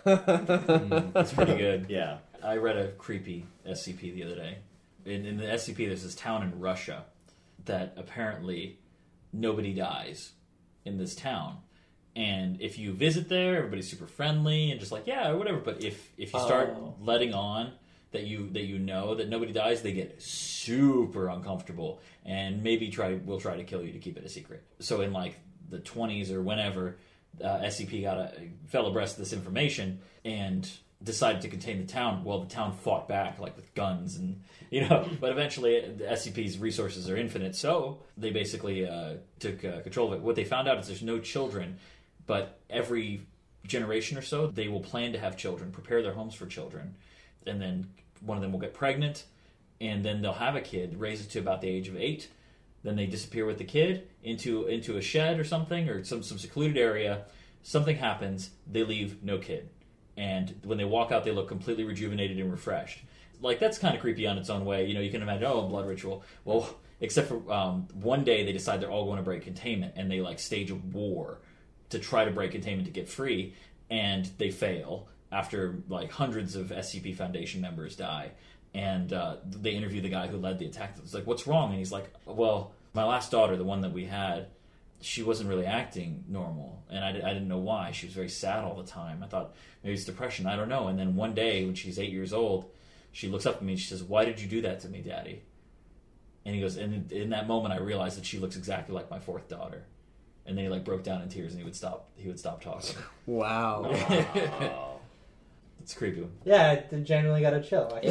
Mm, that's pretty good. Yeah. I read a creepy S C P the other day. In, in the S C P, there's this town in Russia that apparently nobody dies in this town. And if you visit there, everybody's super friendly and just like, yeah, or whatever. But if, if you start Oh. letting on that you that you know that nobody dies, they get super uncomfortable and maybe try will try to kill you to keep it a secret. So in like the twenties or whenever, uh, S C P got a, fell abreast of this information and decided to contain the town. Well, the town fought back, like with guns and you know. But eventually, the S C P's resources are infinite, so they basically uh, took uh, control of it. What they found out is there's no children, but every generation or so, they will plan to have children, prepare their homes for children, and then one of them will get pregnant, and then they'll have a kid, raise it to about the age of eight. Then they disappear with the kid into into a shed or something, or some, some secluded area. Something happens, they leave, no kid. And when they walk out, they look completely rejuvenated and refreshed. Like, that's kind of creepy on its own way. You know, you can imagine, oh, a blood ritual. Well, except for um, one day they decide they're all going to break containment, and they, like, stage a war to try to break containment to get free, and they fail after, like, hundreds of S C P Foundation members die. And uh, they interview the guy who led the attack. It's like, what's wrong? And he's like, well, my last daughter, the one that we had, she wasn't really acting normal, and I, I didn't know why. She was very sad all the time. I thought maybe it's depression. I don't know. And then one day, when she's eight years old, she looks up at me and she says, "Why did you do that to me, Daddy?" And he goes, and in that moment, I realized that she looks exactly like my fourth daughter. And then he like broke down in tears, and he would stop. He would stop talking. Wow. Oh. It's creepy. Yeah, I generally gotta chill. Like,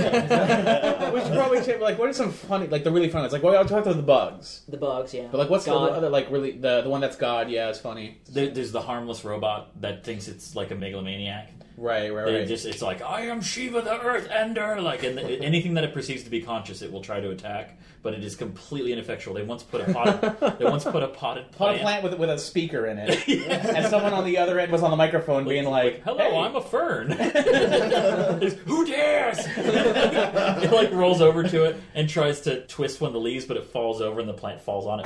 We should probably say, like, what are some funny, like the really funny ones? Like, well, I talked about the bugs, The bugs, yeah. but like, what's God. the other, like, really the the one that's God? Yeah, it's funny. There, there's the harmless robot that thinks it's like a megalomaniac. Right, right, They right. just it's like, I am Shiva the Earth Ender, like, and the, anything that it perceives to be conscious, it will try to attack, but it is completely ineffectual. They once put a pot, they once put a potted Pot plant. a plant with with a speaker in it, and someone on the other end was on the microphone being like, "Hello, hey. I'm a fern." Who dares? It like rolls over to it and tries to twist one of the leaves, but it falls over and the plant falls on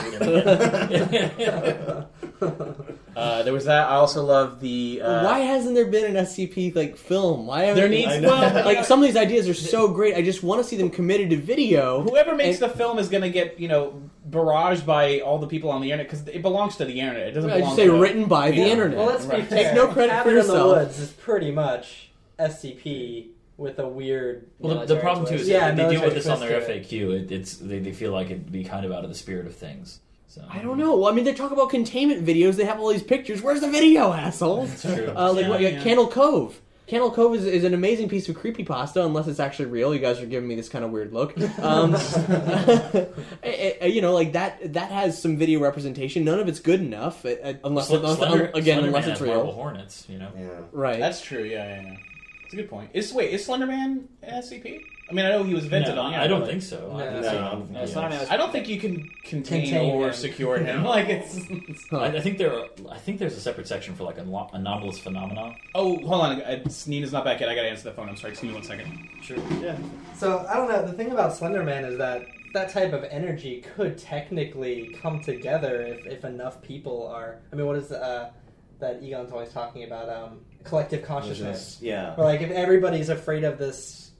it. Uh, there was that. I also love the. Uh, Why hasn't there been an S C P like film? Why haven't There needs- I I know. well, like some of these ideas are so great. I just want to see them committed to video. Whoever makes And- the film is going to get, you know, barraged by all the people on the internet because it belongs to the internet. It doesn't I belong just say to written by the Yeah. internet. well, let's be Right. fair. Take no credit for Cabin yourself. in the Woods is pretty much S C P with a weird. Well, the, the Military problem too twist. is Yeah, they deal military with this on twist their to F it. A Q. It, it's they, they feel like it'd be kind of out of the spirit of things. So I don't know. Well, I mean, they talk about containment videos. They have all these pictures. Where's the video, assholes? It's true. Uh, like Yeah, what, yeah. Candle Cove. Candle Cove is, is an amazing piece of creepypasta, unless it's actually real. You guys are giving me this kind of weird look. Um, eh, eh, you know, like that that has some video representation. None of it's good enough, eh, eh, unless, Sl- unless Slender- again, Slender unless Man it's has Marble real. Hornets, you know. Yeah. Right. That's true. Yeah, yeah, yeah. It's a good point. Is wait, is Slenderman S C P? I mean, I know he was invented No, on. I don't but- think so. I, No. think No, so. I don't think No, he Slenderman is. was- I don't think you can contain, Contain or him. secure him. Like it's. Huh. I, I think there. Are, I think there's a separate section for like ano- anomalous phenomena. Oh, hold on. I, Nina's not back yet. I gotta answer the phone. I'm sorry. Just give me one second. Sure. Yeah. So I don't know. The thing about Slenderman is that that type of energy could technically come together if, if enough people are. I mean, what is uh, that Egon's always talking about? Um, collective consciousness. Yeah. Or like if everybody's afraid of this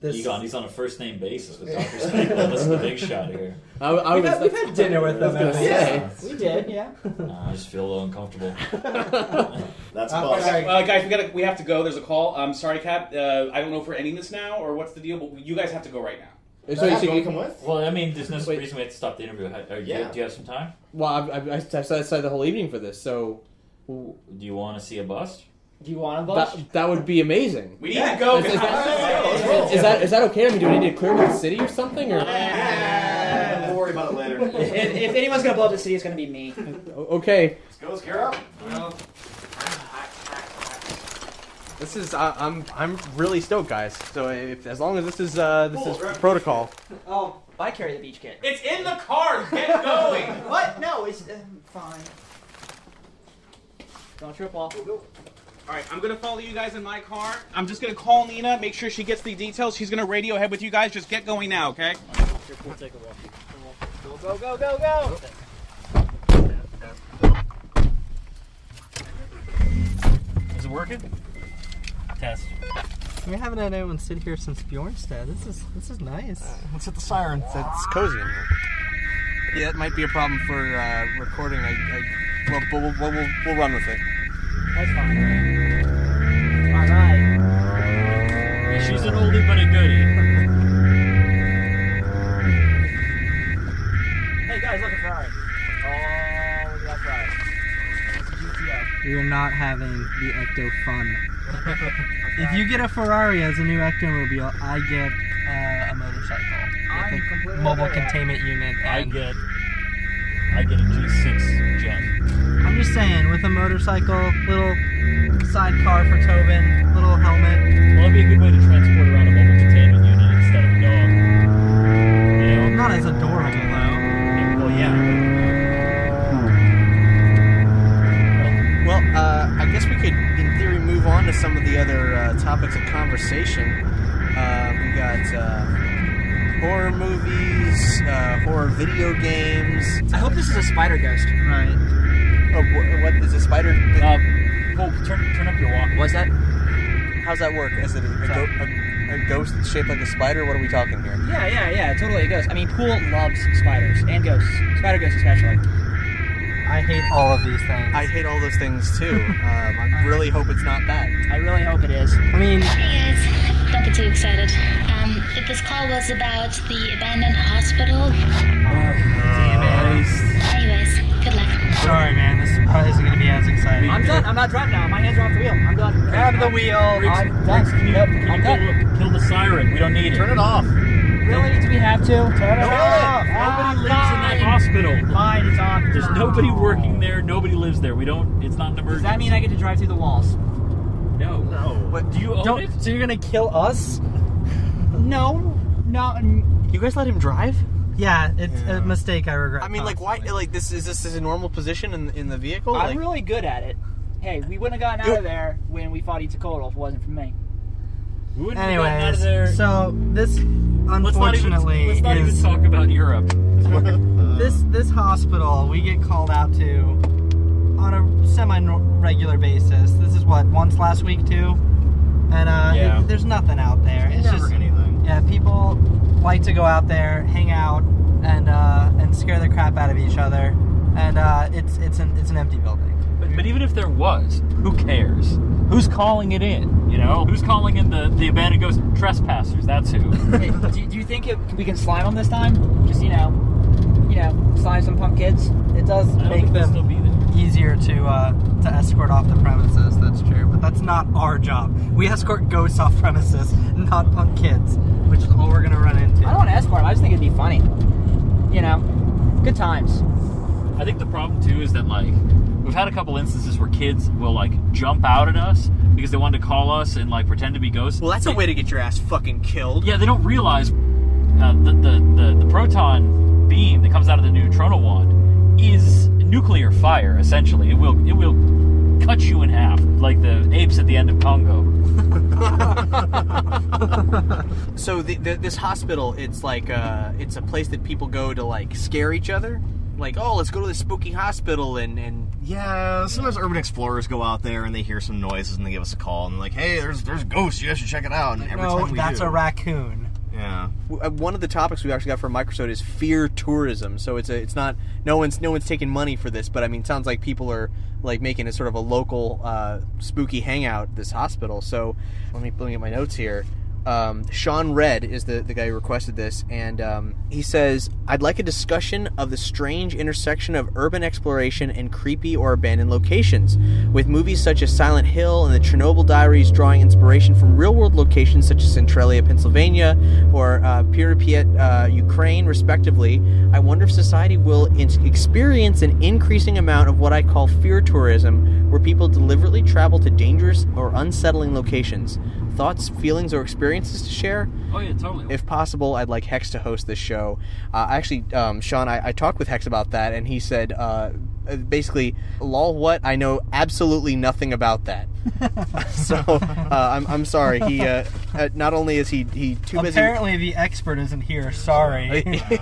this. Egon, he's on a first name basis with Doctor Sneakle. This is the big shot here. I, I We've, was, had, we've had dinner with them. I was gonna at least. say. We did, yeah. Nah, I just feel a little uncomfortable. That's Uh, bust. okay. Uh, guys, we gotta we have to go. There's a call. I'm sorry, Cap. Uh, I don't know if we're ending this now or what's the deal, but you guys have to go right now. So you Yeah, see- you want to come with? Well, I mean, there's no Wait. reason we have to stop the interview. Are you, Yeah. Do you have some time? well, I, I, I set aside the whole evening for this, so Do you want to see a bust? Do you want to bust? that, that would be amazing. We need to go. Is, is, guys. that, is that is that okay? I mean, do we need to clear the city or something? Or Yeah, we'll worry about it later. if, if anyone's gonna blow up the city, it's gonna be me. okay, Let's go, let's gear up. this is I, I'm I'm really stoked, guys. So if, as long as this is uh, this Cool, is right. protocol. Oh, I carry the beach kit. It's in the car. Get going. What? No, it's uh, fine. Don't trip off. All right, I'm gonna follow you guys in my car. I'm just gonna call Nina, make sure she gets the details. She's gonna radio ahead with you guys. Just get going now, okay? We'll take a walk. Go, go, go, go, go! Is it working? Test. We haven't had anyone sit here since Bjornstad. This is this is nice. Let's hit the siren. It's cozy in here. Yeah, that might be a problem for uh, recording. I, I well, but we'll, we'll, we'll, we'll run with it. That's fine. Alright. She's an oldie but a goodie. Hey guys, look at Ferrari. Oh, look at that Ferrari. It's a G T O. We are not having the Ecto fun. If you get a Ferrari as a new Ectomobile, I get uh, a motorcycle. I'm With a completely mobile okay with that. containment unit. I And get, I get a G six jet. I'm just saying, with a motorcycle, little sidecar for Tobin, little helmet. Well, it'd be a good way to transport around a mobile containment unit instead of a dog. You know? Not as adorable though. Well, yeah. Well, uh, I guess we could, in theory, move on to some of the other uh, topics of conversation. Uh, we got uh, horror movies, uh, horror video games. I hope this is a spider ghost. Right. Oh, wh- what is a spider? Uh, Paul, turn, turn up your walk. What's that? How's that work? Is it a, a, go- a, a ghost shaped like a spider? What are we talking here? Yeah, yeah, yeah, totally a ghost. I mean, Pool loves spiders and ghosts. Spider ghosts especially. I hate all of these things. I hate all those things too. Um, I really hope it's not that. I really hope it is. I mean, Hey guys, don't get too excited. Um, if this call was about the abandoned hospital, anyways, good luck. sorry man, this probably isn't going to be as exciting. I'm done. I'm not driving now. My hands are off the wheel. I'm done. Grab the wheel. I'm done. Can you, Yep, can I'm you done. kill, kill the siren? We don't need it. Turn it off. Really? Do we have to? Turn it off. Nobody lives in that hospital. Fine, it's on. There's nobody working there. Nobody lives there. We don't. It's not an Does emergency. that mean I get to drive through the walls? No. No. What? Do you own Don't, it? so you're going to kill us? No. No. n- You guys let him drive? Yeah, it's a mistake I regret. I mean, like, why? constantly. Like, this is this is a normal position in in the vehicle? I'm Like, really good at it. Hey, we wouldn't have gotten out of there when we fought Itzcoatl if it wasn't for me. We wouldn't have gotten out of Anyways, there. so this let's not even, unfortunately let's not is even talk about Europe. this this hospital we get called out to on a semi-regular basis. This is what, once last week too, and uh, Yeah. it, there's nothing out there. It's Never just anything. yeah, people like to go out there, hang out, and uh, and scare the crap out of each other, and uh, it's it's an it's an empty building. But, but even if there was, who cares? Who's calling it in? You know, who's calling in the the abandoned ghost trespassers? That's who. Hey, do, do you think it, we can slime them this time? Just, you know, you know, slime some punk kids? It does I don't make think they'll still them be there. easier to uh, to escort off the premises. That's true, but that's not our job. We escort ghosts off premises, not punk kids, which is all we're gonna run into. I don't want to escort them. I just think it'd be funny. You know, good times. I think the problem too is that like we've had a couple instances where kids will like jump out at us because they wanted to call us and like pretend to be ghosts. well, that's They- a way to get your ass fucking killed. Yeah, they don't realize uh, the, the the the proton beam that comes out of the neutronal wand is nuclear fire. Essentially, it will it will cut you in half like the apes at the end of Congo. So the, the, this hospital, it's like uh, it's a place that people go to like scare each other. like, oh, let's go to this spooky hospital and and Yeah, sometimes urban explorers go out there and they hear some noises and they give us a call and they're like, hey, there's there's ghosts, you guys should check it out. And every no, time we that's do, a raccoon. Yeah. one of the topics we actually got from Microsoft is fear tourism. So it's a, it's not no one's no one's taking money for this, but I mean, it sounds like people are like making it sort of a local uh, spooky hangout at this hospital. So let me let me get my notes here. Um, Sean Red is the, the guy who requested this, and um, he says, I'd like a discussion of the strange intersection of urban exploration and creepy or abandoned locations, with movies such as Silent Hill and the Chernobyl Diaries drawing inspiration from real-world locations such as Centralia, Pennsylvania, or uh, Pripyat, uh, Ukraine, respectively. I wonder if society will in- experience an increasing amount of what I call fear tourism, where people deliberately travel to dangerous or unsettling locations. Thoughts, feelings, or experiences to share? Oh, yeah, totally. If possible, I'd like Hex to host this show. Uh, actually, um, Sean, I, I talked with Hex about that, and he said, uh, basically, lol, what? I know absolutely nothing about that. so, uh, I'm, I'm sorry. He uh, uh, not only is he, he too busy... Apparently the expert isn't here. Sorry.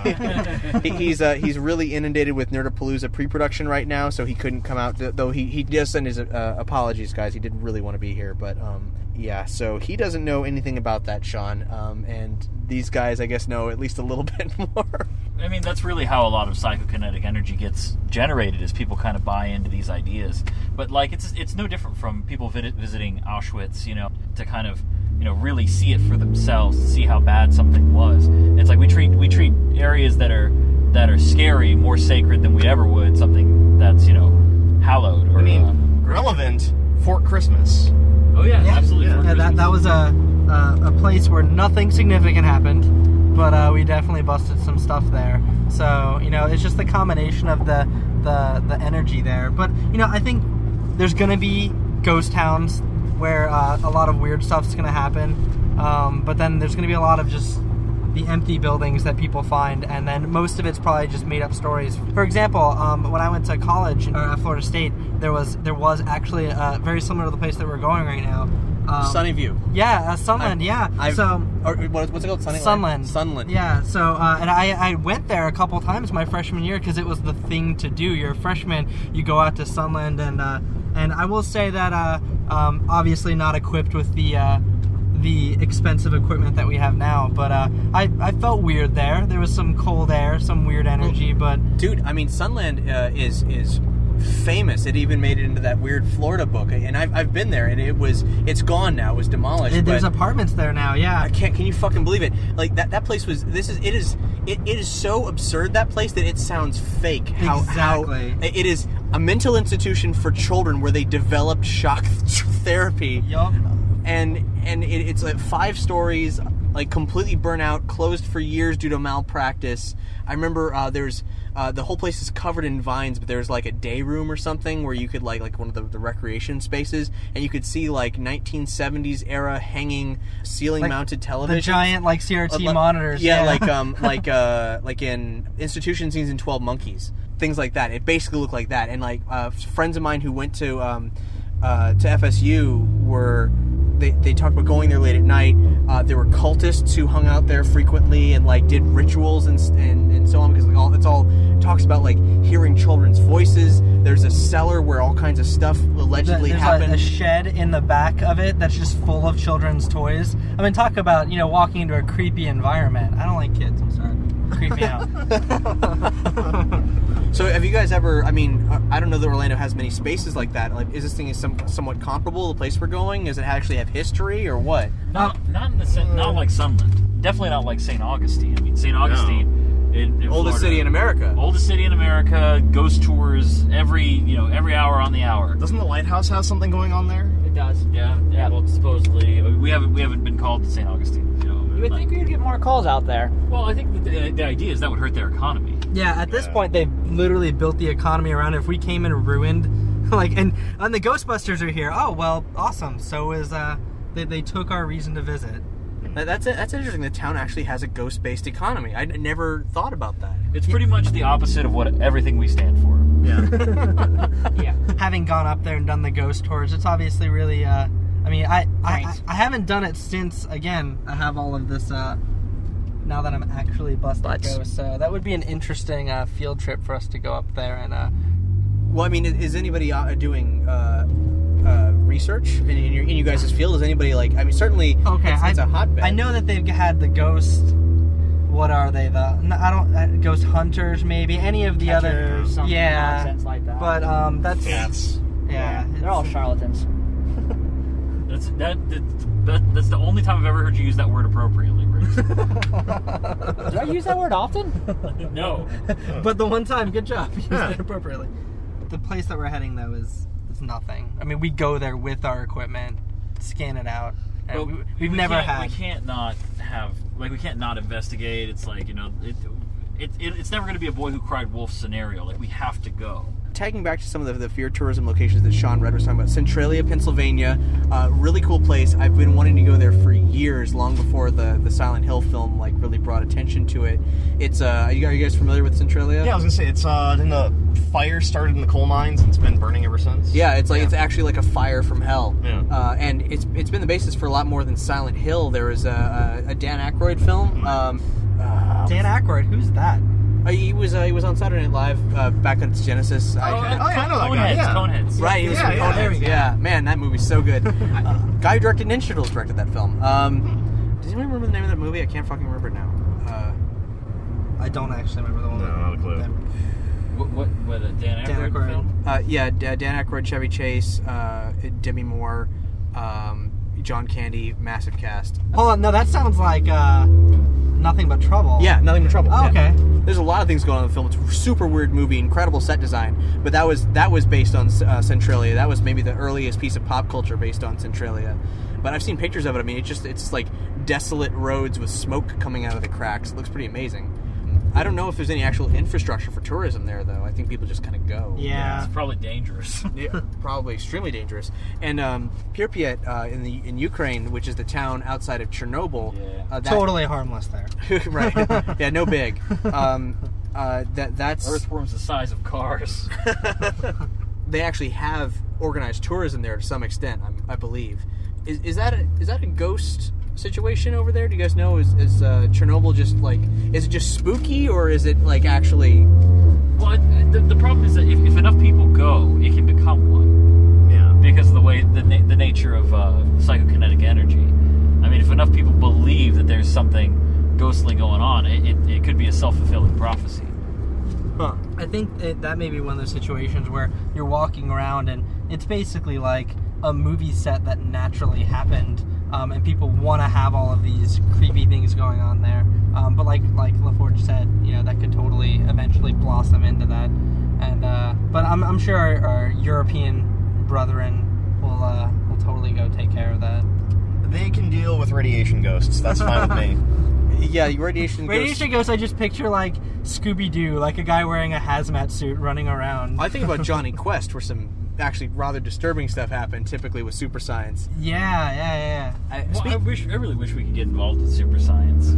he, he's uh, he's really inundated with Nerdapalooza pre-production right now, so he couldn't come out, though he, he does send his uh, apologies, guys. He didn't really want to be here, but... Um, Yeah, so he doesn't know anything about that, Sean, um, and these guys, I guess, know at least a little bit more. I mean, that's really how a lot of psychokinetic energy gets generated, is people kind of buy into these ideas. But, like, it's it's no different from people vid- visiting Auschwitz, you know, to kind of, you know, really see it for themselves, to see how bad something was. It's like we treat we treat areas that are that are scary more sacred than we ever would something that's, you know, hallowed. Or, I mean, uh, relevant, Fort Christmas. Oh, yeah, Yeah. absolutely. Yeah. Yeah, that that was a uh, a place where nothing significant happened, but uh, we definitely busted some stuff there. So you know, it's just the combination of the the the energy there. But you know, I think there's gonna be ghost towns where uh, a lot of weird stuff's gonna happen. Um, but then there's gonna be a lot of just the empty buildings that people find, and then most of it's probably just made up stories. For example, um, when I went to college uh, at Florida State, there was there was actually uh, very similar to the place that we're going right now. Um, Sunnyview. Yeah, uh, Sunland. I've- yeah. I've- so Or what, what's it called? Sunnyland? Sunland. Sunland. Yeah. So uh, and I I went there a couple times my freshman year because it was the thing to do. You're a freshman, you go out to Sunland, and uh, and I will say that uh, um, obviously not equipped with the. Uh, the expensive equipment that we have now, but uh, I, I felt weird there. There was some cold air, some weird energy, but Dude, I mean, Sunland uh, is is famous. It even made it into that weird Florida book, and I've, I've been there, and it was it's gone now. It was demolished. it, there's but apartments there now. Yeah, I can't. Can you fucking believe it? Like that. That place was. This is. It is. It, it is so absurd, that place, that it sounds fake. How, Exactly. How it is a mental institution for children where they developed shock therapy. Yup. And and it, it's like five stories, like completely burnt out, closed for years due to malpractice. I remember uh, there's uh, the whole place is covered in vines, but there's like a day room or something where you could like like one of the, the recreation spaces, and you could see like nineteen seventies era hanging ceiling Like mounted the television, giant like C R T Uh, li- monitors. Yeah, like um like uh like in Institution Scenes in twelve Monkeys, things like that. It basically looked like that, and like uh, friends of mine who went to um uh, to F S U were. They, they talked about going there late at night. Uh, there were cultists who hung out there frequently and like did rituals and and, and so on, because like all it's all talks about like hearing children's voices. There's a cellar where all kinds of stuff allegedly There's happened. a, a shed in the back of it that's just full of children's toys. I mean, talk about, you know, walking into a creepy environment. I don't like kids, I'm sorry. Creep me out. So have you guys ever, I mean, I don't know that Orlando has many spaces like that. Like, is this thing some, somewhat comparable to the place we're going? Does it actually have history or what? Not, not in the sen- not like Sunland. Definitely not like Saint Augustine. I mean, Saint Augustine, in, in Oldest Florida. city in America. Oldest city in America. Ghost tours every you know every hour on the hour. Doesn't the lighthouse have something going on there? It does. Yeah, yeah. Well, supposedly we haven't we haven't been called to Saint Augustine. You know, You would like- think we'd get more calls out there. Well, I think that the, the idea is that would hurt their economy. Yeah, at this point, they've literally built the economy around it. If we came and ruined, like, and, and the Ghostbusters are here. Oh, well, awesome. So is, uh, they, they took our reason to visit. That- That's it. That's interesting. The town actually has a ghost-based economy. I never thought about that. It's pretty much the opposite of what everything we stand for. Yeah. Yeah. Having gone up there and done the ghost tours, it's obviously really, uh, I mean, I, I, I, Nice. I haven't done it since, again, I have all of this, uh, now that I'm actually busting Butts. ghosts. So that would be an interesting uh, field trip for us to go up there and. Uh, Well, I mean, is anybody uh, doing uh, uh, research in, in, your, in you guys' field? Is anybody like? I mean, certainly, okay, it's, it's I, a hotbed. I know that they've had the ghost. What are they? The no, I don't uh, ghost hunters, maybe any of the other. Catchers, some Yeah, nonsense like that. but um, that's Cats. yeah. They're all it's- charlatans. That's that, that. That's the only time I've ever heard you use that word appropriately, Riggs. Did I use that word often? No. But the one time, good job, you used Yeah. it appropriately. The place that we're heading though is is nothing. I mean, we go there with our equipment, scan it out. And But we, we've we never can't- had. We can't not have like we can't not investigate. It's like you know, it, it, it it's never going to be a boy who cried wolf scenario. Like we have to go. Tagging back to some of the, the fear tourism locations that Sean Red was talking about, Centralia, Pennsylvania, uh, really cool place. I've been wanting to go there for years, long before the, the Silent Hill film like really brought attention to it. It's uh, are you, are you guys familiar with Centralia? Yeah, I was gonna say it's uh, in the fire started in the coal mines and it's been burning ever since. Yeah, it's like it's actually like a fire from hell. Yeah. Uh, and it's it's been the basis for a lot more than Silent Hill. There was a, a, a Dan Aykroyd film. Um, uh, Dan Aykroyd, who's that? uh, he was uh, he was on Saturday Night Live uh, back on its Genesis. I- Oh, I know that guy. Coneheads, Yeah. Coneheads. Right, he was Yeah, from yeah, Coneheads. there we go. Yeah, man, that movie's so good. uh, guy who directed Ninja Turtles directed that film. Um, does anyone remember the name of that movie? I can't fucking remember it now. Uh, I don't actually remember the one. No, not a clue. that- What what, what a Dan Dan Aykroyd Aykroyd. film? uh, yeah, D- Dan Aykroyd, Chevy Chase, uh, Demi Moore, um, John Candy, massive cast. Hold on, no, that sounds like uh, Nothing But Trouble. Yeah, Nothing But Trouble. Oh, yeah. okay. There's a lot of things going on in the film. It's a super weird movie, incredible set design. But that was that was based on uh, Centralia. That was maybe the earliest piece of pop culture based on Centralia. But I've seen pictures of it. I mean, it's just it's like desolate roads with smoke coming out of the cracks. It looks pretty amazing. I don't know if there's any actual infrastructure for tourism there, though. I think people just kind of go. Yeah. It's probably dangerous. Yeah, probably extremely dangerous. And um, Pripyat uh, in the in Ukraine, which is the town outside of Chernobyl, Yeah. uh, that, Totally harmless there. right? Yeah, no big. Um, uh, that that's Earthworms the size of cars. they actually have organized tourism there to some extent, I'm, I believe. Is, is that a, is that a ghost situation over there? Do you guys know? Is, is uh, Chernobyl just like is it just spooky or is it like actually? Well, it, the, the problem is that if, if enough people go, it can become one. Yeah. Because of the way the na- the nature of uh, psychokinetic energy. I mean, if enough people believe that there's something ghostly going on, it, it, it could be a self-fulfilling prophecy. Huh. I think it, that may be one of those situations where you're walking around and it's basically like a movie set that naturally happened, um, and people want to have all of these creepy things going on there. Um, but like like LaForge said, you know, that could totally eventually blossom into that. And uh, but I'm I'm sure our, our European brethren will uh, will totally go take care of that. They can deal with radiation ghosts. That's fine with me. Yeah, radiation. Radiation Ghost, I just picture like Scooby-Doo, like a guy wearing a hazmat suit running around. I think about Johnny Quest, where some actually rather disturbing stuff happened, typically with super science. Yeah, yeah, yeah. I, Well, speak- I wish I really wish we could get involved with super science.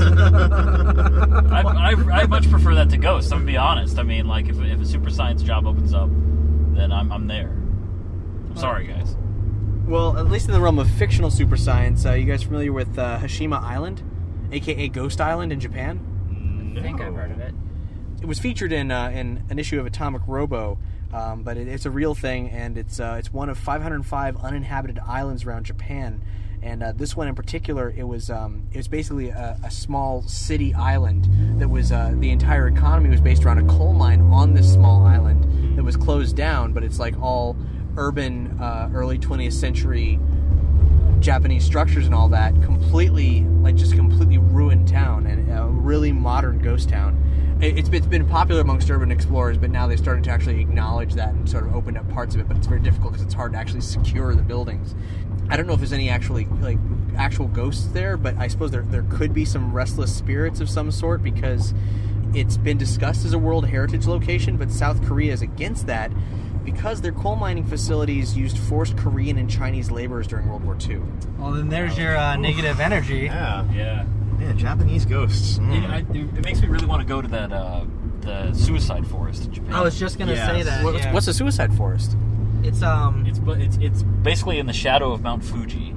I, I, I much prefer that to ghosts. I'm gonna be honest. I mean, like if, if a super science job opens up, then I'm I'm there. I'm sorry, guys. well, at least in the realm of fictional super science, uh, you guys familiar with uh, Hashima Island, aka Ghost Island in Japan? I think I've heard of it. It was featured in uh, in an issue of Atomic Robo, um, but it, it's a real thing, and it's uh, it's one of five hundred five uninhabited islands around Japan. And uh, this one in particular, it was um, it was basically a, a small city island that was uh, the entire economy was based around a coal mine on this small island that was closed down, but it's like all urban uh, early twentieth century Japanese structures and all that, completely like just completely ruined town and a really modern ghost town. It's been, it's been popular amongst urban explorers, but now they're starting to actually acknowledge that and sort of opened up parts of it. But it's very difficult because it's hard to actually secure the buildings. I don't know if there's any actually like actual ghosts there, but I suppose there there could be some restless spirits of some sort because it's been discussed as a World Heritage location, but South Korea is against that because their coal mining facilities used forced Korean and Chinese laborers during World War Two. Well, then there's your uh, negative energy. Yeah. Yeah. Yeah, Japanese ghosts. Mm. It, I, it makes me really want to go to that uh, the suicide forest in Japan. I was just gonna Yes. say that. What's, yeah. what's a suicide forest? It's um. It's but it's it's basically in the shadow of Mount Fuji,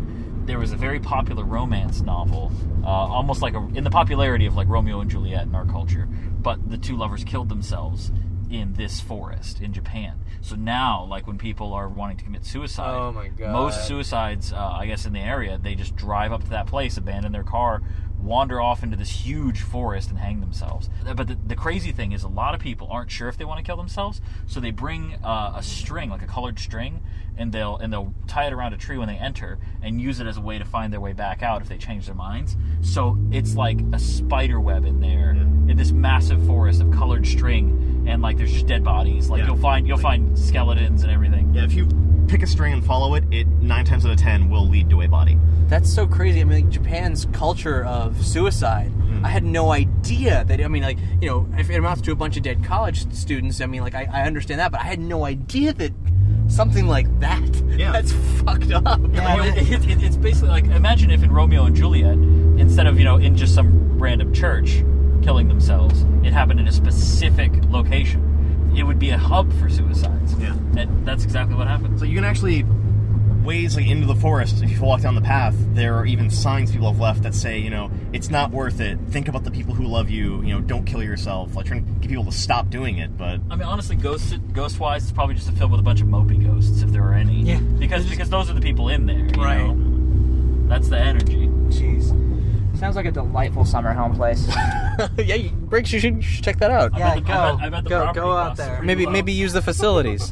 there was a very popular romance novel, uh, almost like a, in the popularity of like Romeo and Juliet in our culture, but the two lovers killed themselves in this forest in Japan. So now, like when people are wanting to commit suicide, Oh my God. most suicides, uh, I guess in the area, they just drive up to that place, abandon their car, wander off into this huge forest and hang themselves. But the, the crazy thing is a lot of people aren't sure if they want to kill themselves, so they bring uh, a string, like a colored string, and they'll and they'll tie it around a tree when they enter and use it as a way to find their way back out if they change their minds. So it's like a spider web in there in this massive forest of colored string, and like there's just dead bodies. Like Yeah. you'll find you'll find skeletons and everything. Yeah, if you pick a string and follow it, it nine times out of ten will lead to a body. That's so crazy. I mean, like, Japan's culture of suicide. I had no idea that. I mean, like, you know, if it amounts to a bunch of dead college students, I mean, like, I, I understand that, but I had no idea that something like that. Yeah. That's fucked up. Yeah, it, it, it, it's basically like, imagine if in Romeo and Juliet, instead of, you know, in just some random church killing themselves, it happened in a specific location. It would be a hub for suicides. Yeah. And that's exactly what happened. So you can actually ways like into the forest. If you walk down the path, there are even signs people have left that say, you know, it's not worth it. Think about the people who love you. You know, don't kill yourself. Like trying to get people to stop doing it. But I mean, honestly, ghost ghost wise, it's probably just filled with a bunch of mopey ghosts, if there are any. Yeah. Because because those are the people in there. You Right. know? That's the energy. Jeez. Sounds like a delightful summer home place. Yeah, you, Briggs, you should, you should check that out. I Yeah, bet the, go. I bet, I bet the Go- property go out costs are there. pretty Maybe low. maybe use the facilities.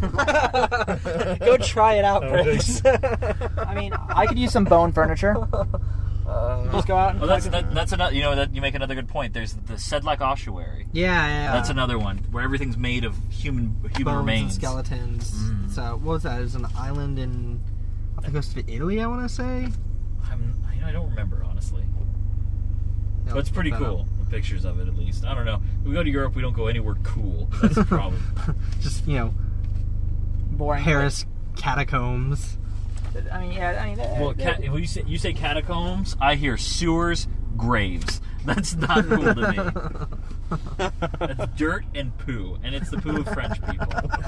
Go try it out, Briggs. I mean, I could use some bone furniture. Just go out and Well, that's that, that's another. You know, that you make another good point. There's the Sedlak Ossuary. Yeah, yeah. That's another one where everything's made of human human Bones remains. and skeletons. Mm. So what was that? It was an island in off the coast of Italy, I want to say. I'm, I I don't remember honestly, Yeah, but it's pretty look that cool. The pictures of it, at least. I don't know. We go to Europe, we don't go anywhere cool. That's the problem. up. Just you know, boring. Paris catacombs. I mean, yeah. I mean, uh, Well, cat, when you say you say catacombs, I hear sewers, graves. That's not cool to me. That's dirt and poo, and it's the poo of French people.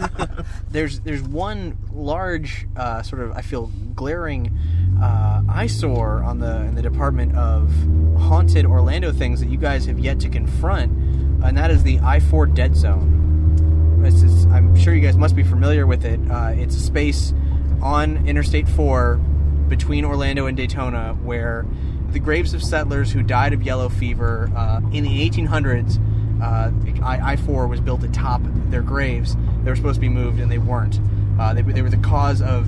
There's there's one large uh, sort of I feel glaring uh, eyesore on the in the department of haunted Orlando things that you guys have yet to confront, and that is the I four Dead Zone. This is, I'm sure you guys must be familiar with it. Uh, it's a space on Interstate four between Orlando and Daytona where the graves of settlers who died of yellow fever uh, in the eighteen hundreds. Uh, I four was built atop their graves. They were supposed to be moved, and they weren't. Uh, they, they were the cause of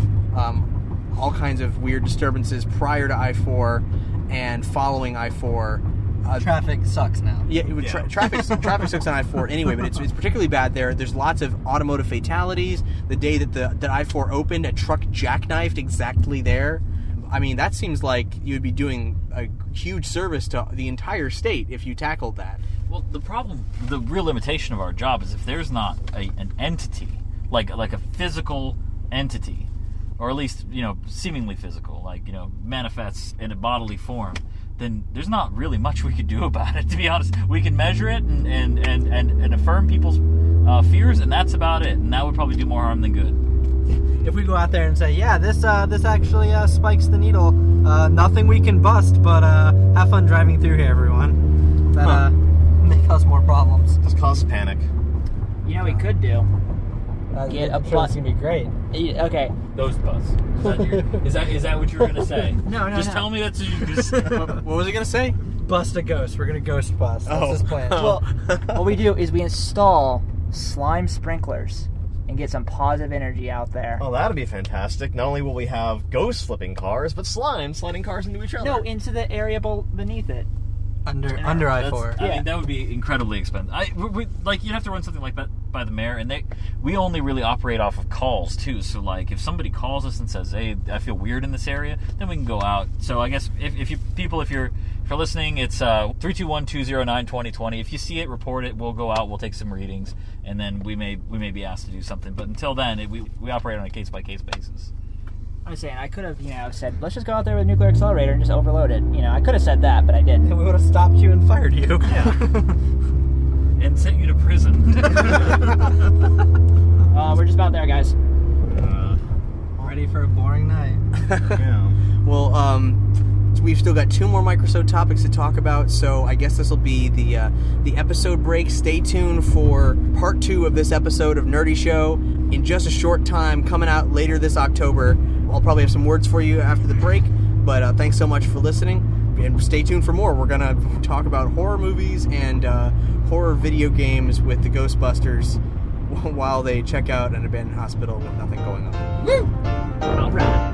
um, all kinds of weird disturbances prior to I four and following I four. Uh, Traffic sucks now. yeah, it would tra- Yeah. traffic traffic sucks on I four anyway, but it's, it's particularly bad there. There's lots of automotive fatalities. The day that the that I four opened, a truck jackknifed exactly there. I mean, that seems like you would be doing a huge service to the entire state if you tackled that. Well, the problem, the real limitation of our job is if there's not a, an entity, like like a physical entity, or at least, you know, seemingly physical, like, you know, manifests in a bodily form, then there's not really much we could do about it, to be honest. We can measure it and, and, and, and, and affirm people's uh, fears, and that's about it. And that would probably do more harm than good. If we go out there and say, yeah, this uh, this actually uh, spikes the needle, uh, nothing we can bust, but uh, have fun driving through here, everyone. That uh, may cause more problems. just cause panic. you know, what we could do. Uh, Get I'm a sure bu- it's gonna be great. Yeah, Okay. Those bus. Is that, your, is that is that what you were going to say? No, no, Just no. tell me that's you just. What was he gonna say? Bust a ghost. We're gonna ghost bust. That's Oh. his plan. Well, what we do is we install slime sprinklers and get some positive energy out there. Oh, that'd be fantastic. Not only will we have ghosts flipping cars, but slime sliding cars into each other. No, into the area be- beneath it. under under I That's- four. I Yeah. mean, that would be incredibly expensive. I, we, we, like, you'd have to run something like that by the mayor, and they, we only really operate off of calls, too. So, like, if somebody calls us and says, hey, I feel weird in this area, then we can go out. So, I guess, if, if you, people, if you're, if you're listening, it's uh, three two one, two zero nine, two zero two zero. If you see it, report it. We'll go out, we'll take some readings, and then we may, we may be asked to do something. But until then, it, we, we operate on a case-by-case basis. I'm saying I could have, you know, said let's just go out there with a nuclear accelerator and just overload it. You know, I could have said that, but I didn't. And we would have stopped you and fired you. And sent you to prison. Uh, we're just about there, guys. Uh, Ready for a boring night. yeah. Well, um, we've still got two more Microsode topics to talk about, so I guess this will be the uh, the episode break. Stay tuned for part two of this episode of Nerdy Show in just a short time, coming out later this October. I'll probably have some words for you after the break, but uh, thanks so much for listening, and stay tuned for more. We're going to talk about horror movies and uh, horror video games with the Ghostbusters while they check out an abandoned hospital with nothing going on. Woo! All right.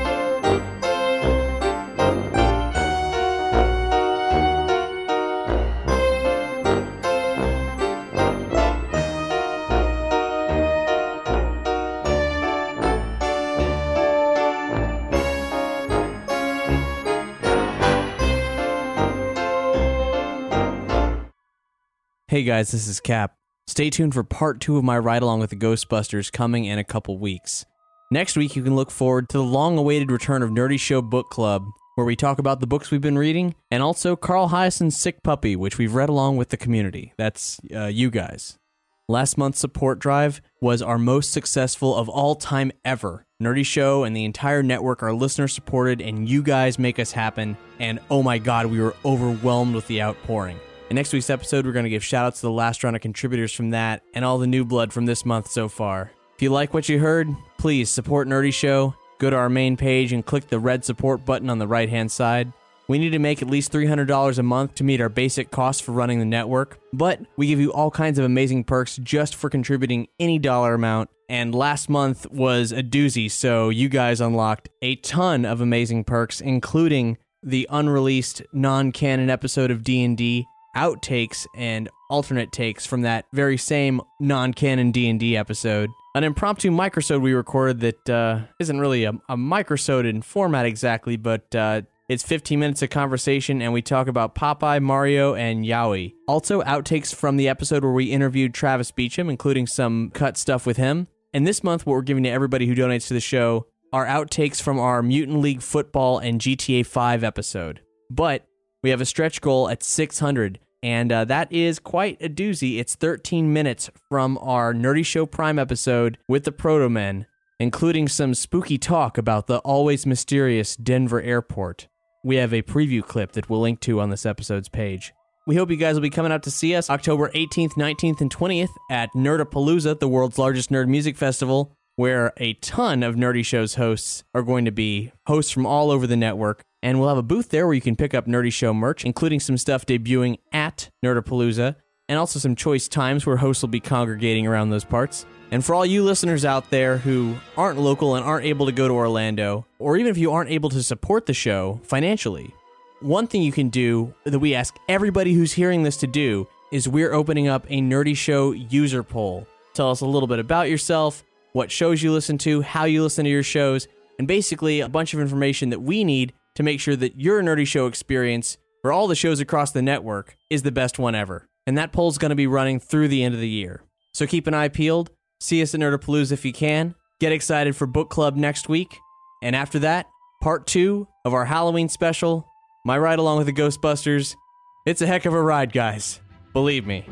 Hey guys, this is Cap. Stay tuned for part two of my ride-along with the Ghostbusters coming in a couple weeks. Next week, you can look forward to the long-awaited return of Nerdy Show Book Club, where we talk about the books we've been reading, and also Carl Hiaasen's Sick Puppy, which we've read along with the community. That's uh, you guys. Last month's support drive was our most successful of all time ever. Nerdy Show and the entire network are listener-supported, and you guys make us happen, and oh my god, we were overwhelmed with the outpouring. In next week's episode, we're going to give shout-outs to the last round of contributors from that and all the new blood from this month so far. If you like what you heard, please support Nerdy Show. Go to our main page and click the red support button on the right-hand side. We need to make at least three hundred dollars a month to meet our basic costs for running the network, but we give you all kinds of amazing perks just for contributing any dollar amount, and last month was a doozy, so you guys unlocked a ton of amazing perks, including the unreleased non-canon episode of D and D, outtakes and alternate takes from that very same non-canon D and D episode, an impromptu microsode we recorded that uh, isn't really a, a microsode in format exactly, but uh, it's fifteen minutes of conversation, and we talk about Popeye, Mario, and Yowie. Also, outtakes from the episode where we interviewed Travis Beacham, including some cut stuff with him. And this month, what we're giving to everybody who donates to the show are outtakes from our Mutant League Football and G T A five episode. But we have a stretch goal at six hundred, and uh, that is quite a doozy. It's thirteen minutes from our Nerdy Show Prime episode with the Proto-Men, including some spooky talk about the always mysterious Denver airport. We have a preview clip that we'll link to on this episode's page. We hope you guys will be coming out to see us October eighteenth, nineteenth, and twentieth at Nerdapalooza, the world's largest nerd music festival, where a ton of Nerdy Show's hosts are going to be hosts from all over the network. And we'll have a booth there where you can pick up Nerdy Show merch, including some stuff debuting at Nerdapalooza, and also some choice times where hosts will be congregating around those parts. And for all you listeners out there who aren't local and aren't able to go to Orlando, or even if you aren't able to support the show financially, one thing you can do that we ask everybody who's hearing this to do is we're opening up a Nerdy Show user poll. Tell us a little bit about yourself, what shows you listen to, how you listen to your shows, and basically a bunch of information that we need to make sure that your Nerdy Show experience for all the shows across the network is the best one ever. And that poll's going to be running through the end of the year. So keep an eye peeled. See us at Nerdapalooza if you can. Get excited for book club next week. And after that, part two of our Halloween special, my ride along with the Ghostbusters. It's a heck of a ride, guys. Believe me.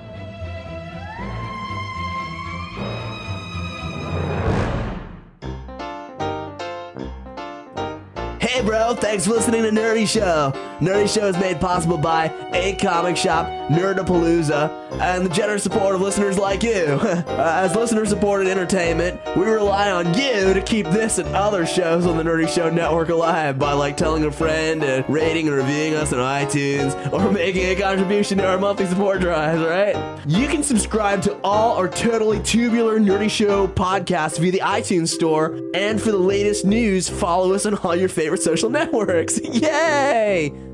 Hey bro, thanks for listening to Nerdy Show. Nerdy Show is made possible by A Comic Shop, Nerdapalooza, and the generous support of listeners like you. As listener-supported entertainment, we rely on you to keep this and other shows on the Nerdy Show network alive by like telling a friend and rating and reviewing us on iTunes or making a contribution to our monthly support drives, right? You can subscribe to all our totally tubular Nerdy Show podcasts via the iTunes store, and for the latest news, follow us on all your favorite social networks. Yay!